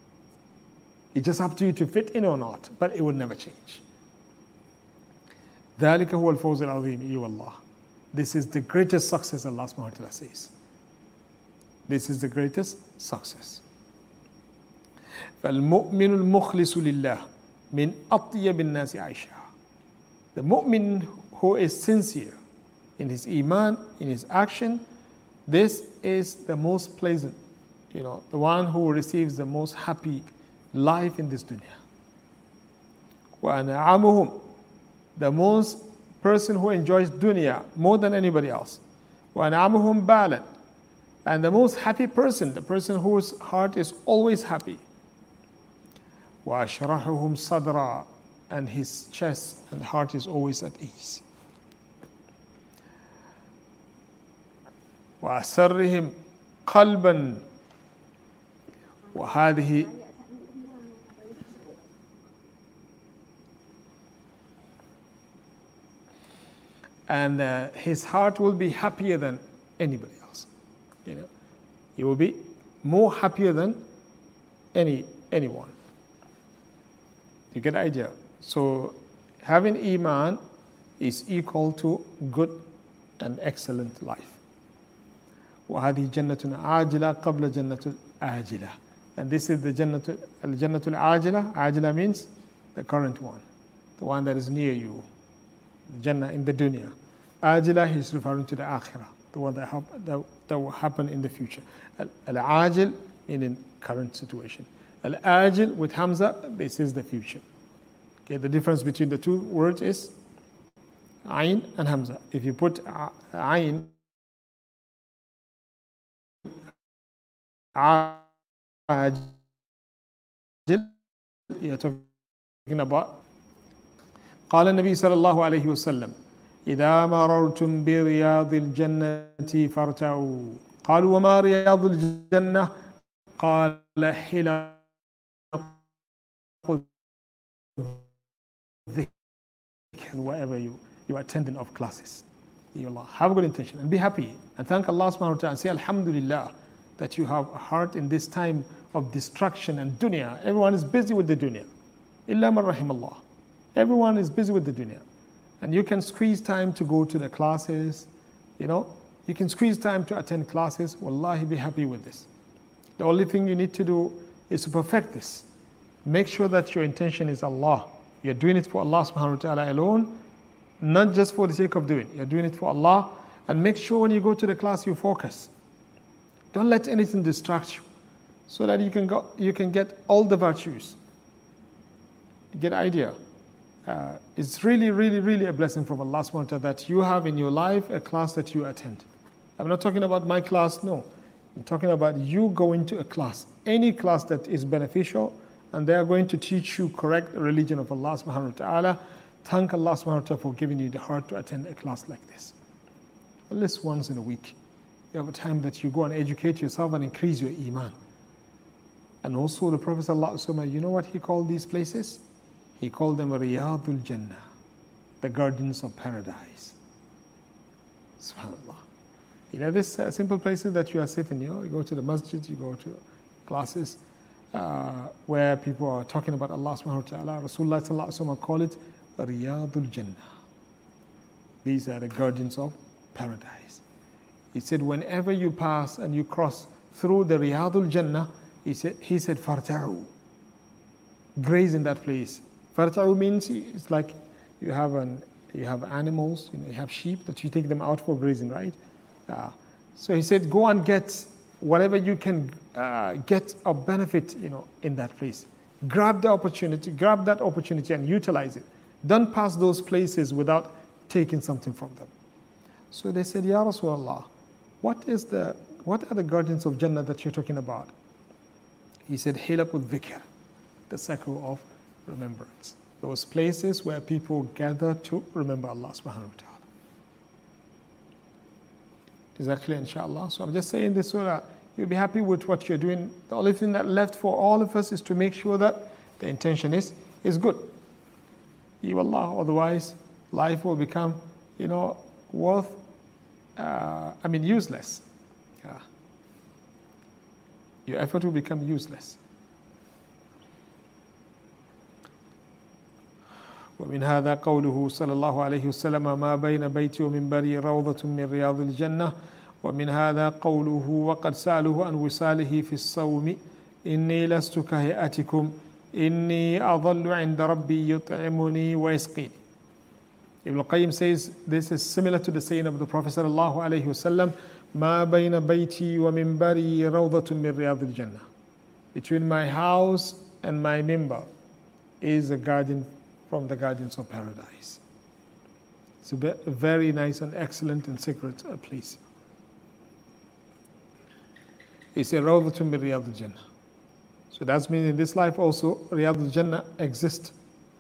It's just up to you to fit in or not, but it will never change. ذَلِكَ هُوَ الْفَوْزُ الْعَظِيمُ إِيَ وَاللَّهِ. This is the greatest success, Allah subhanahu wa ta'ala says. This is the greatest success. فَالْمُؤْمِنُ الْمُخْلِصُ لِلَّهِ مِنْ أَطْيَبِ النَّاسِ عَيْشًا. The mu'min who is sincere in his iman, in his action, this is the most pleasant, the one who receives the most happy life in this dunya. وَأَنْعَمُهُمْ. The most person who enjoys dunya more than anybody else. وَأَنْعَمُهُمْ بَالًا. And the most happy person, the person whose heart is always happy. وَأَشْرَحُهُمْ صَدْرًا. And his chest and heart is always at ease. وَأَسَرِّهِمْ قَلْبًا. وَهَذِهِ. and his heart will be happier than anybody else. He will be more happier than anyone. You get the idea? So having Iman is equal to good and excellent life. وهذه جنة عاجلة قبل جنة الآجلة. And this is the Jannatul Ajila. Ajila means the current one, the one that is near you, the Jannah in the dunya. Ajila, he's referring to the Akhirah, the one that will happen in the future. Al-Ajil, in current situation. Al-Ajil with Hamza, this is the future. Okay, the difference between the two words is Ain and Hamza. If you put Ain, Ajil, you're talking about قال النبي صلى الله عليه وسلم إذا مررتم برياض الجنة فارتعوا قالوا وما رياض الجنة قال حلق الذكر. Wherever you are attending of classes, you Allah have a good intention and be happy and thank Allah subhanahu wa ta'ala and say Alhamdulillah that you have a heart in this time of distraction and dunya. Everyone is busy with the dunya. Illa man rahimallah. Everyone is busy with the dunya. And you can squeeze time to go to the classes, you can squeeze time to attend classes. Wallahi, be happy with this. The only thing you need to do is to perfect this. Make sure that your intention is Allah. You're doing it for Allah subhanahu wa ta'ala alone, not just for the sake of doing it. You're doing it for Allah. And make sure when you go to the class, you focus. Don't let anything distract you, so that you can get all the virtues. You get the idea? It's really, really, really a blessing from Allah subhanahu wa ta'ala that you have in your life a class that you attend. I'm not talking about my class, no. I'm talking about you going to a class, any class that is beneficial, and they are going to teach you correct religion of Allah subhanahu wa ta'ala. Thank Allah subhanahu wa ta'ala for giving you the heart to attend a class like this. At least once in a week. You have a time that you go and educate yourself and increase your Iman. And also the Prophet sallallahu alaihi wasallam, you know what he called these places? He called them Riyadul Jannah, the gardens of paradise. SubhanAllah. This simple places that you are sitting, you go to the masjid, you go to classes where people are talking about Allah subhanahu wa ta'ala. Rasulullah sallallahu alaihi wasallam called it Riyadul Jannah. These are the gardens of paradise. He said, whenever you pass and you cross through the Riyadul Jannah, he said, Farta'u. Graze in that place. Farta'u means it's like you have animals, you have sheep that you take them out for grazing, right? So he said, go and get whatever you can get of benefit, in that place. Grab that opportunity and utilize it. Don't pass those places without taking something from them. So they said, Ya Rasulullah, what are the gardens of Jannah that you're talking about? He said, Hilakul Dhikr, the circle of remembrance. Those places where people gather to remember Allah subhanahu wa ta'ala. Is that clear, inshallah? So I'm just saying this so that you'll be happy with what you're doing. The only thing that left for all of us is to make sure that the intention is good. Allah, otherwise life will become, useless. Your effort will become useless. ومن هذا قوله صلى الله عليه وسلم ما بين بيتي ومنبري روضة من رياض الجنة ومن هذا قوله وقد سألوه عن وصاله في الصوم إني لست كهيئتكم إني أظل عند ربي يطعمني ويسقيني. Ibn al-Qayyim says this is similar to the saying of the Prophet sallallahu alaihi wasallam, ما بين بيتي ومنبري روضة من رياض الجنة. Between my house and my minbar is a garden from the gardens of paradise. It's a very nice and excellent and sacred place. It's a روضة من رياض الجنة. So that's meaning in this life also Riyadh al-Jannah exists.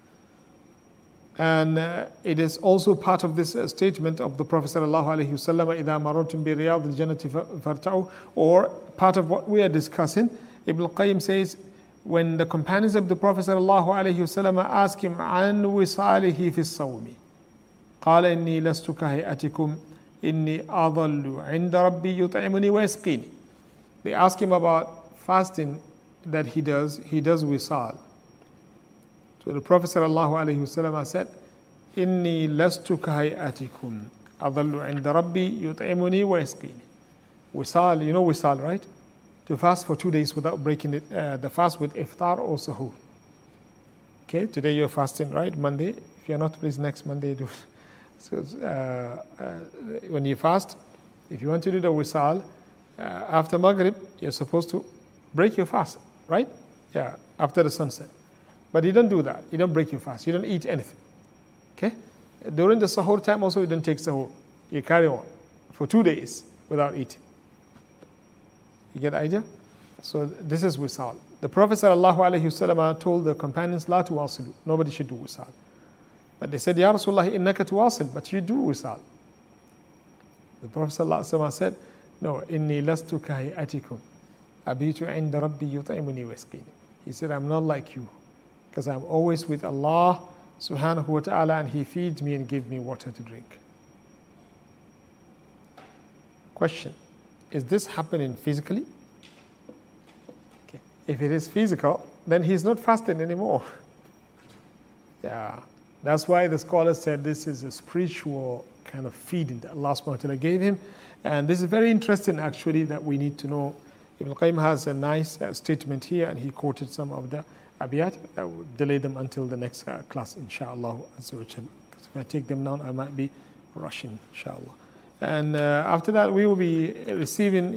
And it is also part of this statement of the Prophet sallallahu alaihi wasallam, إِذَا مَرَرْتُمْ بِرِيَاضِ الْجَنَّةِ فَارْتَعُوا, or part of what we are discussing. Ibn al-Qayyim says, when the companions of the Prophet sallallahu alaihi wasallam asked him عن وصاله في الصوم قال إني لست كهيئتكم إني أظل عند ربي يطعمني ويسقيني. They ask him about fasting that he does wisal. So the Prophet ﷺ said, إني لست كهيئتكم أظل عند ربي يطعمني ويسقيني. Wisal, you know wisal, right? To fast for 2 days without breaking it, the fast with iftar or sahur. Okay, today you're fasting, right? Monday. If you're not, please next Monday do. So when you fast, if you want to do the wisal, after Maghrib, you're supposed to break your fast, right? Yeah, after the sunset. But you don't do that. You don't break your fast. You don't eat anything. Okay? During the sahur time also, you don't take sahur. You carry on for 2 days without eating. You get the idea? So this is wisal. The Prophet ﷺ told the companions, La tuwasilu. Nobody should do wisal. But they said, Ya Rasulullah, innaka tuwasil, but you do wisal. The Prophet ﷺ said, no, inni lastu kahiyatikum. Abitu inda rabbi yut'imuni wasqini. He said, I'm not like you, because I'm always with Allah subhanahu wa ta'ala, and He feeds me and gives me water to drink. Question, is this happening physically? Okay. If it is physical, then he's not fasting anymore. Yeah, that's why the scholars said this is a spiritual kind of feeding that Allah subhanahu wa ta'ala gave him. And this is very interesting actually, that we need to know. Ibn Qayyim has a nice statement here, and he quoted some of the abiyat. I will delay them until the next class, inshallah. So if I take them down, I might be rushing, inshallah. And after that, we will be receiving,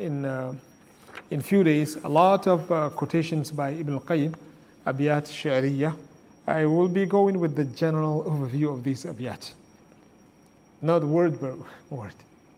in few days, a lot of quotations by Ibn Qayyim, abiyat sha'riyah. I will be going with the general overview of these abiyat, not word by word.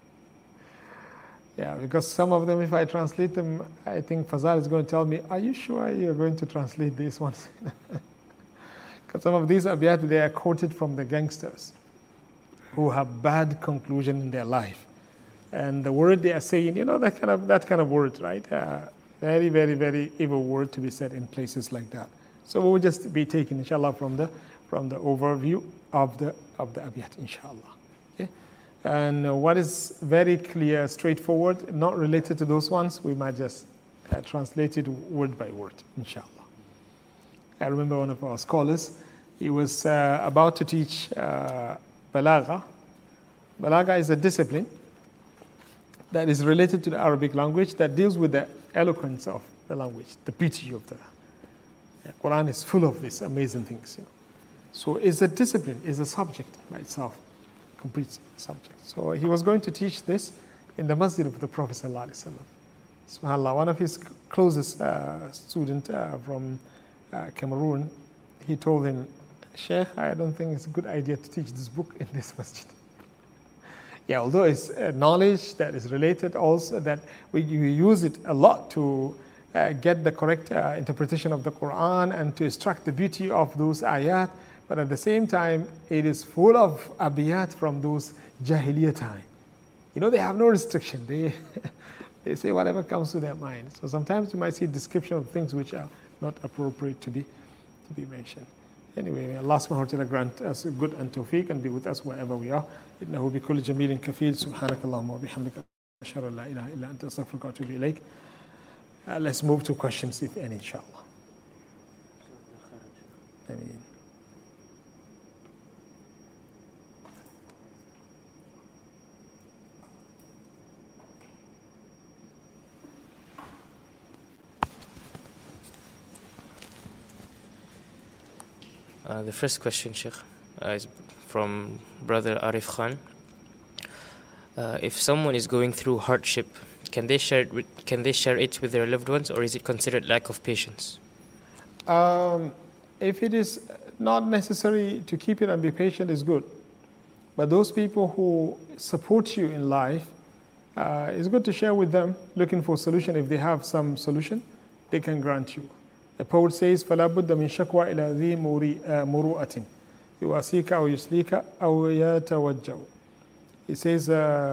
Yeah, because some of them, if I translate them, I think Fazal is going to tell me, are you sure you're going to translate these ones? Because some of these abiyat, they are quoted from the gangsters who have bad conclusion in their life. And the word they are saying, that kind of word, right? Very, very, very evil word to be said in places like that. So we'll just be taking, inshallah, from the overview of the abiyat, inshallah. Okay? And what is very clear, straightforward, not related to those ones, we might just translate it word by word, inshallah. I remember one of our scholars, he was about to teach Balagha. Balagha is a discipline that is related to the Arabic language, that deals with the eloquence of the language, the beauty of the Quran is full of these amazing things. So it's a discipline, it's a subject by itself, complete subject. So he was going to teach this in the masjid of the Prophet ﷺ. SubhanAllah, one of his closest student from Cameroon, he told him, Sheikh, I don't think it's a good idea to teach this book in this masjid. Yeah, although it's knowledge that is related, also that you use it a lot to get the correct interpretation of the Quran and to extract the beauty of those ayat, but at the same time, it is full of abiyat from those jahiliyyah time. They have no restriction. They say whatever comes to their mind. So sometimes you might see description of things which are not appropriate to be mentioned. Anyway, may Allah subhanahu wa ta'ala grant us good and tawfiq and be with us wherever we are. إنه بكل جميل كفيل سبحانك اللهم وبحمدك أشهد أن لا إله إلا أنت أستغفرك وأتوب إليك. Let's move to questions, if any, inshallah. Ameen. The first question, Sheikh, is from Brother Arif Khan. If someone is going through hardship, can they share it with their loved ones, or is it considered lack of patience? If it is not necessary to keep it and be patient, is good. But those people who support you in life, it's good to share with them, looking for a solution. If they have some solution, they can grant you. The poet says, فَلَا بُدَّ مِنْ شَكْوَى إِلَى ذِي مُرُوءَةٍ يُوَاسِيكَ أَوْ يُسْلِيكَ أَوْ يَتَوَجَّوْ. He says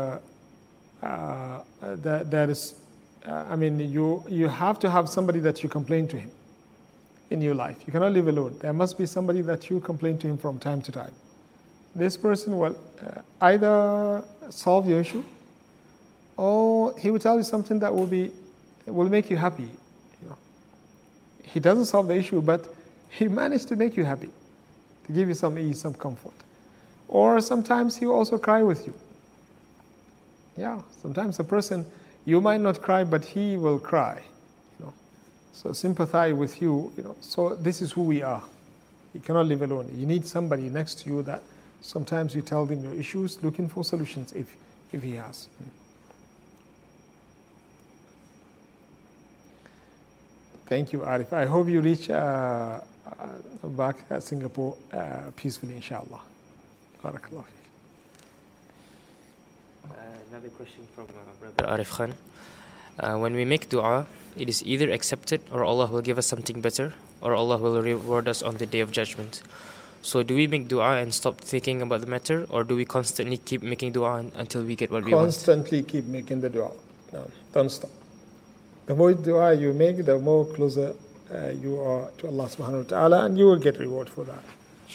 that is, you have to have somebody that you complain to him in your life. You cannot live alone. There must be somebody that you complain to him from time to time. this person will either solve your issue, or he will tell you something that will make you happy. You know, he doesn't solve the issue, but he managed to make you happy, to give you some ease, some comfort. Or sometimes he will also cry with you. Yeah, sometimes a person, you might not cry, but he will cry. You know, so sympathize with you. You know, so this is who we are. You cannot live alone. You need somebody next to you that sometimes you tell them your issues, looking for solutions if he has. Thank you, Arif. I hope you reach back at Singapore peacefully, inshallah. Barakallah. Another question from Brother Arif Khan. When we make dua, it is either accepted or Allah will give us something better, or Allah will reward us on the Day of Judgment. So do we make dua and stop thinking about the matter, or do we constantly keep making dua until we get what we want? Constantly keep making the dua. No, don't stop. The more dua you make, the more closer you are to Allah subhanahu wa ta'ala, and you will get reward for that.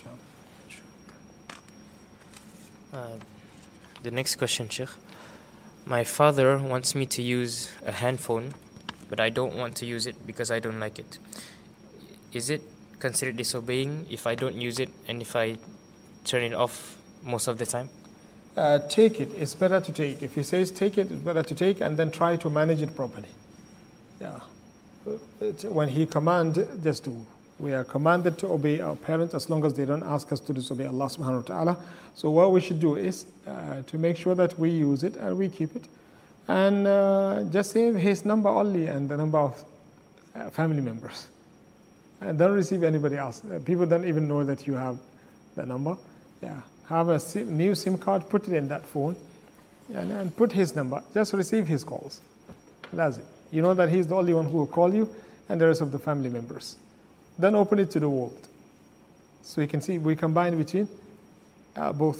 The next question, Sheikh. My father wants me to use a handphone, but I don't want to use it because I don't like it. Is it considered disobeying if I don't use it and if I turn it off most of the time? Take it. It's better to take. If he says take it, it's better to take and then try to manage it properly. Yeah. When he commands, just do. We are commanded to obey our parents as long as they don't ask us to disobey Allah subhanahu wa ta'ala. So what we should do is to make sure that we use it and we keep it. And just save his number only and the number of family members. And don't receive anybody else. People don't even know that you have the number. Yeah. Have a new SIM card, put it in that phone, and put his number. Just receive his calls. That's it. You know that he's the only one who will call you and the rest of the family members. Then open it to the world. So you can see we combine between both,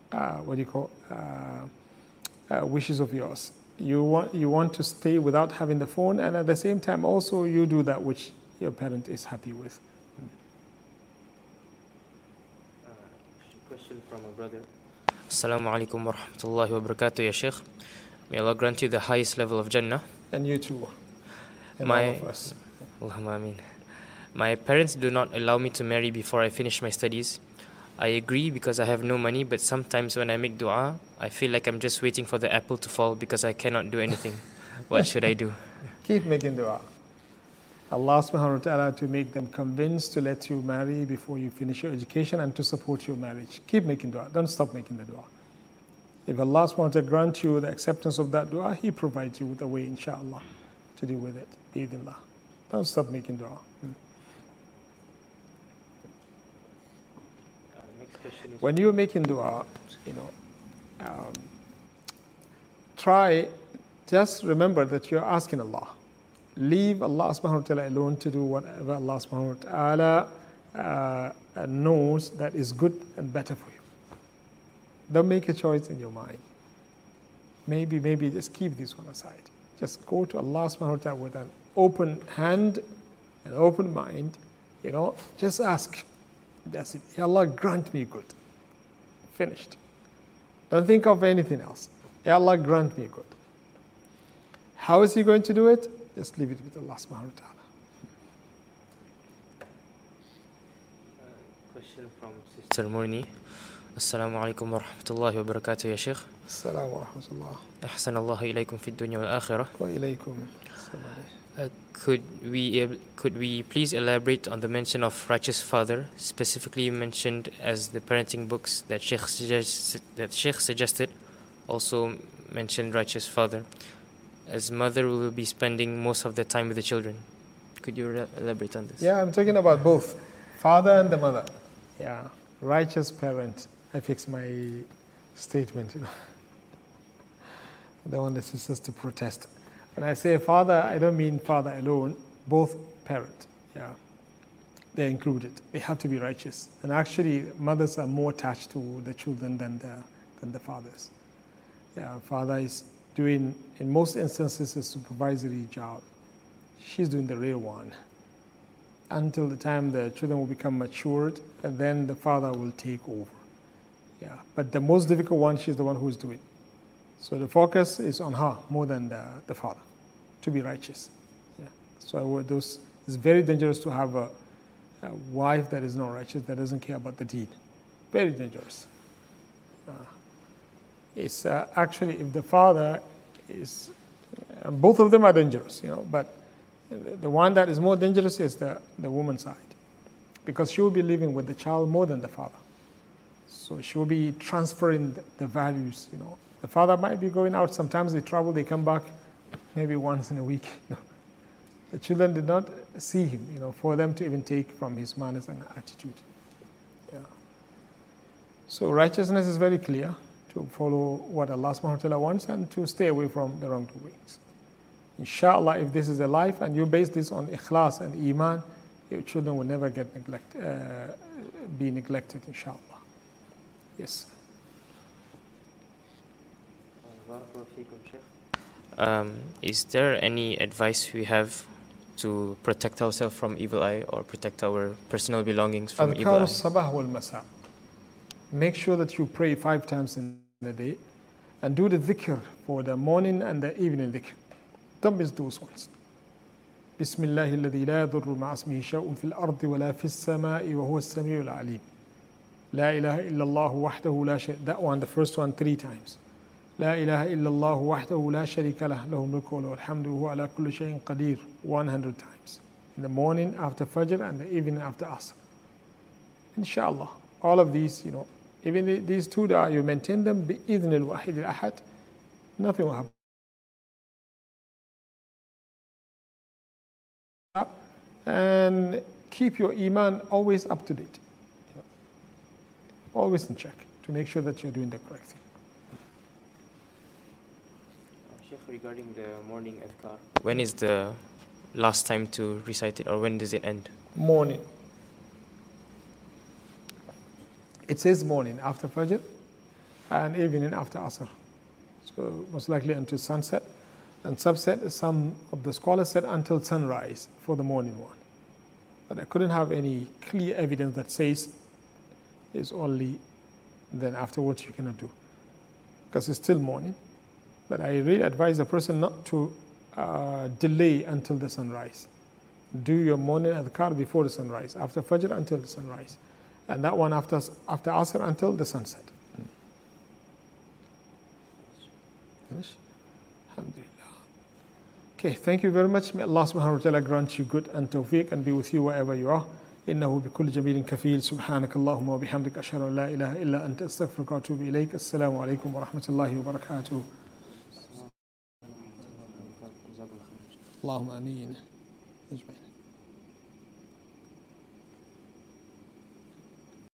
wishes of yours. You want to stay without having the phone, and at the same time also you do that which your parent is happy with. Question from a brother. Assalamu alaikum wa rahmatullahi wa barakatuh, ya Sheikh. May Allah grant you the highest level of Jannah. And you too. And all of us. Allahumma ameen. My parents do not allow me to marry before I finish my studies. I agree because I have no money, but sometimes when I make dua, I feel like I'm just waiting for the apple to fall because I cannot do anything. What should I do? Keep making dua. Allah subhanahu wa ta'ala to make them convinced to let you marry before you finish your education and to support your marriage. Keep making dua. Don't stop making the dua. If Allah subhanahu wa ta'ala grant you the acceptance of that dua, He provides you with a way, inshallah, to deal with it. Bi-idhnillah. Don't stop making dua. When you're making dua, just remember that you're asking Allah. Leave Allah subhanahu wa ta'ala alone to do whatever Allah subhanahu wa ta'ala knows that is good and better for you. Don't make a choice in your mind. Maybe just keep this one aside. Just go to Allah subhanahu wa ta'ala with an open hand, an open mind, just ask. That's it. Ya Allah, grant me good. Finished. Don't think of anything else. Ya Allah, grant me good. How is He going to do it? Just leave it with Allah subhanahu wa ta'ala. Question from Sister Mourni. Assalamu alaikum wa rahmatullahi wa barakatuh, ya Sheikh. Assalamu wa rahmatullah. Ahsan Allah ilaykum fi dunya wal akhirah. Wa ilaykum. Could we please elaborate on the mention of righteous father, specifically mentioned as the parenting books that Sheikh suggested, also mentioned righteous father, as mother will be spending most of the time with the children. Could you elaborate on this? Yeah, I'm talking about both, father and the mother. Yeah, righteous parent. I fixed my statement. I don't want the sisters to protest. When I say father, I don't mean father alone, both parents. Yeah, they're included. They have to be righteous. And actually, mothers are more attached to the children than the fathers. Yeah, father is doing, in most instances, a supervisory job. She's doing the real one. Until the time the children will become matured, and then the father will take over. Yeah, but the most difficult one, she's the one who is doing. So the focus is on her more than the father, to be righteous. Yeah. So it's very dangerous to have a wife that is not righteous, that doesn't care about the deed. Very dangerous. It's actually, if the father is, both of them are dangerous, but the one that is more dangerous is the woman's side, because she will be living with the child more than the father. So she will be transferring the values, The father might be going out, sometimes they travel, they come back maybe once in a week. The children did not see him, for them to even take from his manners and attitude. Yeah. So righteousness is very clear, to follow what Allah subhanahu wa ta'ala wants and to stay away from the wrongdoings. Inshallah, if this is a life and you base this on ikhlas and iman, your children will never be neglected, inshallah. Yes. Is there any advice we have to protect ourselves from evil eye or protect our personal belongings from evil eye? Sabah wal masa. Make sure that you pray 5 times in a day and do the dhikr for the morning and the evening dhikr. Don't miss those ones. بسم الله الذي لا يضر مع اسمه شيء في الأرض ولا في السماء وهو السميع العليم. لا إله إلا الله وحده لا شريك. That one, the first one, 3 times. لا إله إلا الله وحده لا شريك له له الملك وله الحمد وهو على كل شيء قدير 100 times. In the morning after Fajr and the evening after Asr. Inshallah, all of these, even these 2 dua, you maintain them بإذن الواحد الأحد, nothing will happen. And keep your iman always up to date. Always in check to make sure that you're doing the correct thing. Sheikh, regarding the morning adhkar, when is the last time to recite it, or when does it end? Morning. It says morning after Fajr and evening after Asr. So most likely until sunset. And subset, some of the scholars said until sunrise for the morning one. But I couldn't have any clear evidence that says it's only then afterwards you cannot do, because it's still morning. But I really advise the person not to delay until the sunrise. Do your morning adhkar before the sunrise, after Fajr until the sunrise, and that one after Asr until the sunset. Alhamdulillah. Okay, thank you very much. May Allah subhanahu wa ta'ala grant you good and tawfiq and be with you wherever you are. إنه بكل جميل كفيل سبحانك اللهم وبحمدك أشهد أن لا إله إلا أنت أستغفرك وأتوب إليك. السلام عليكم ورحمة الله وبركاته. اللهم آمين.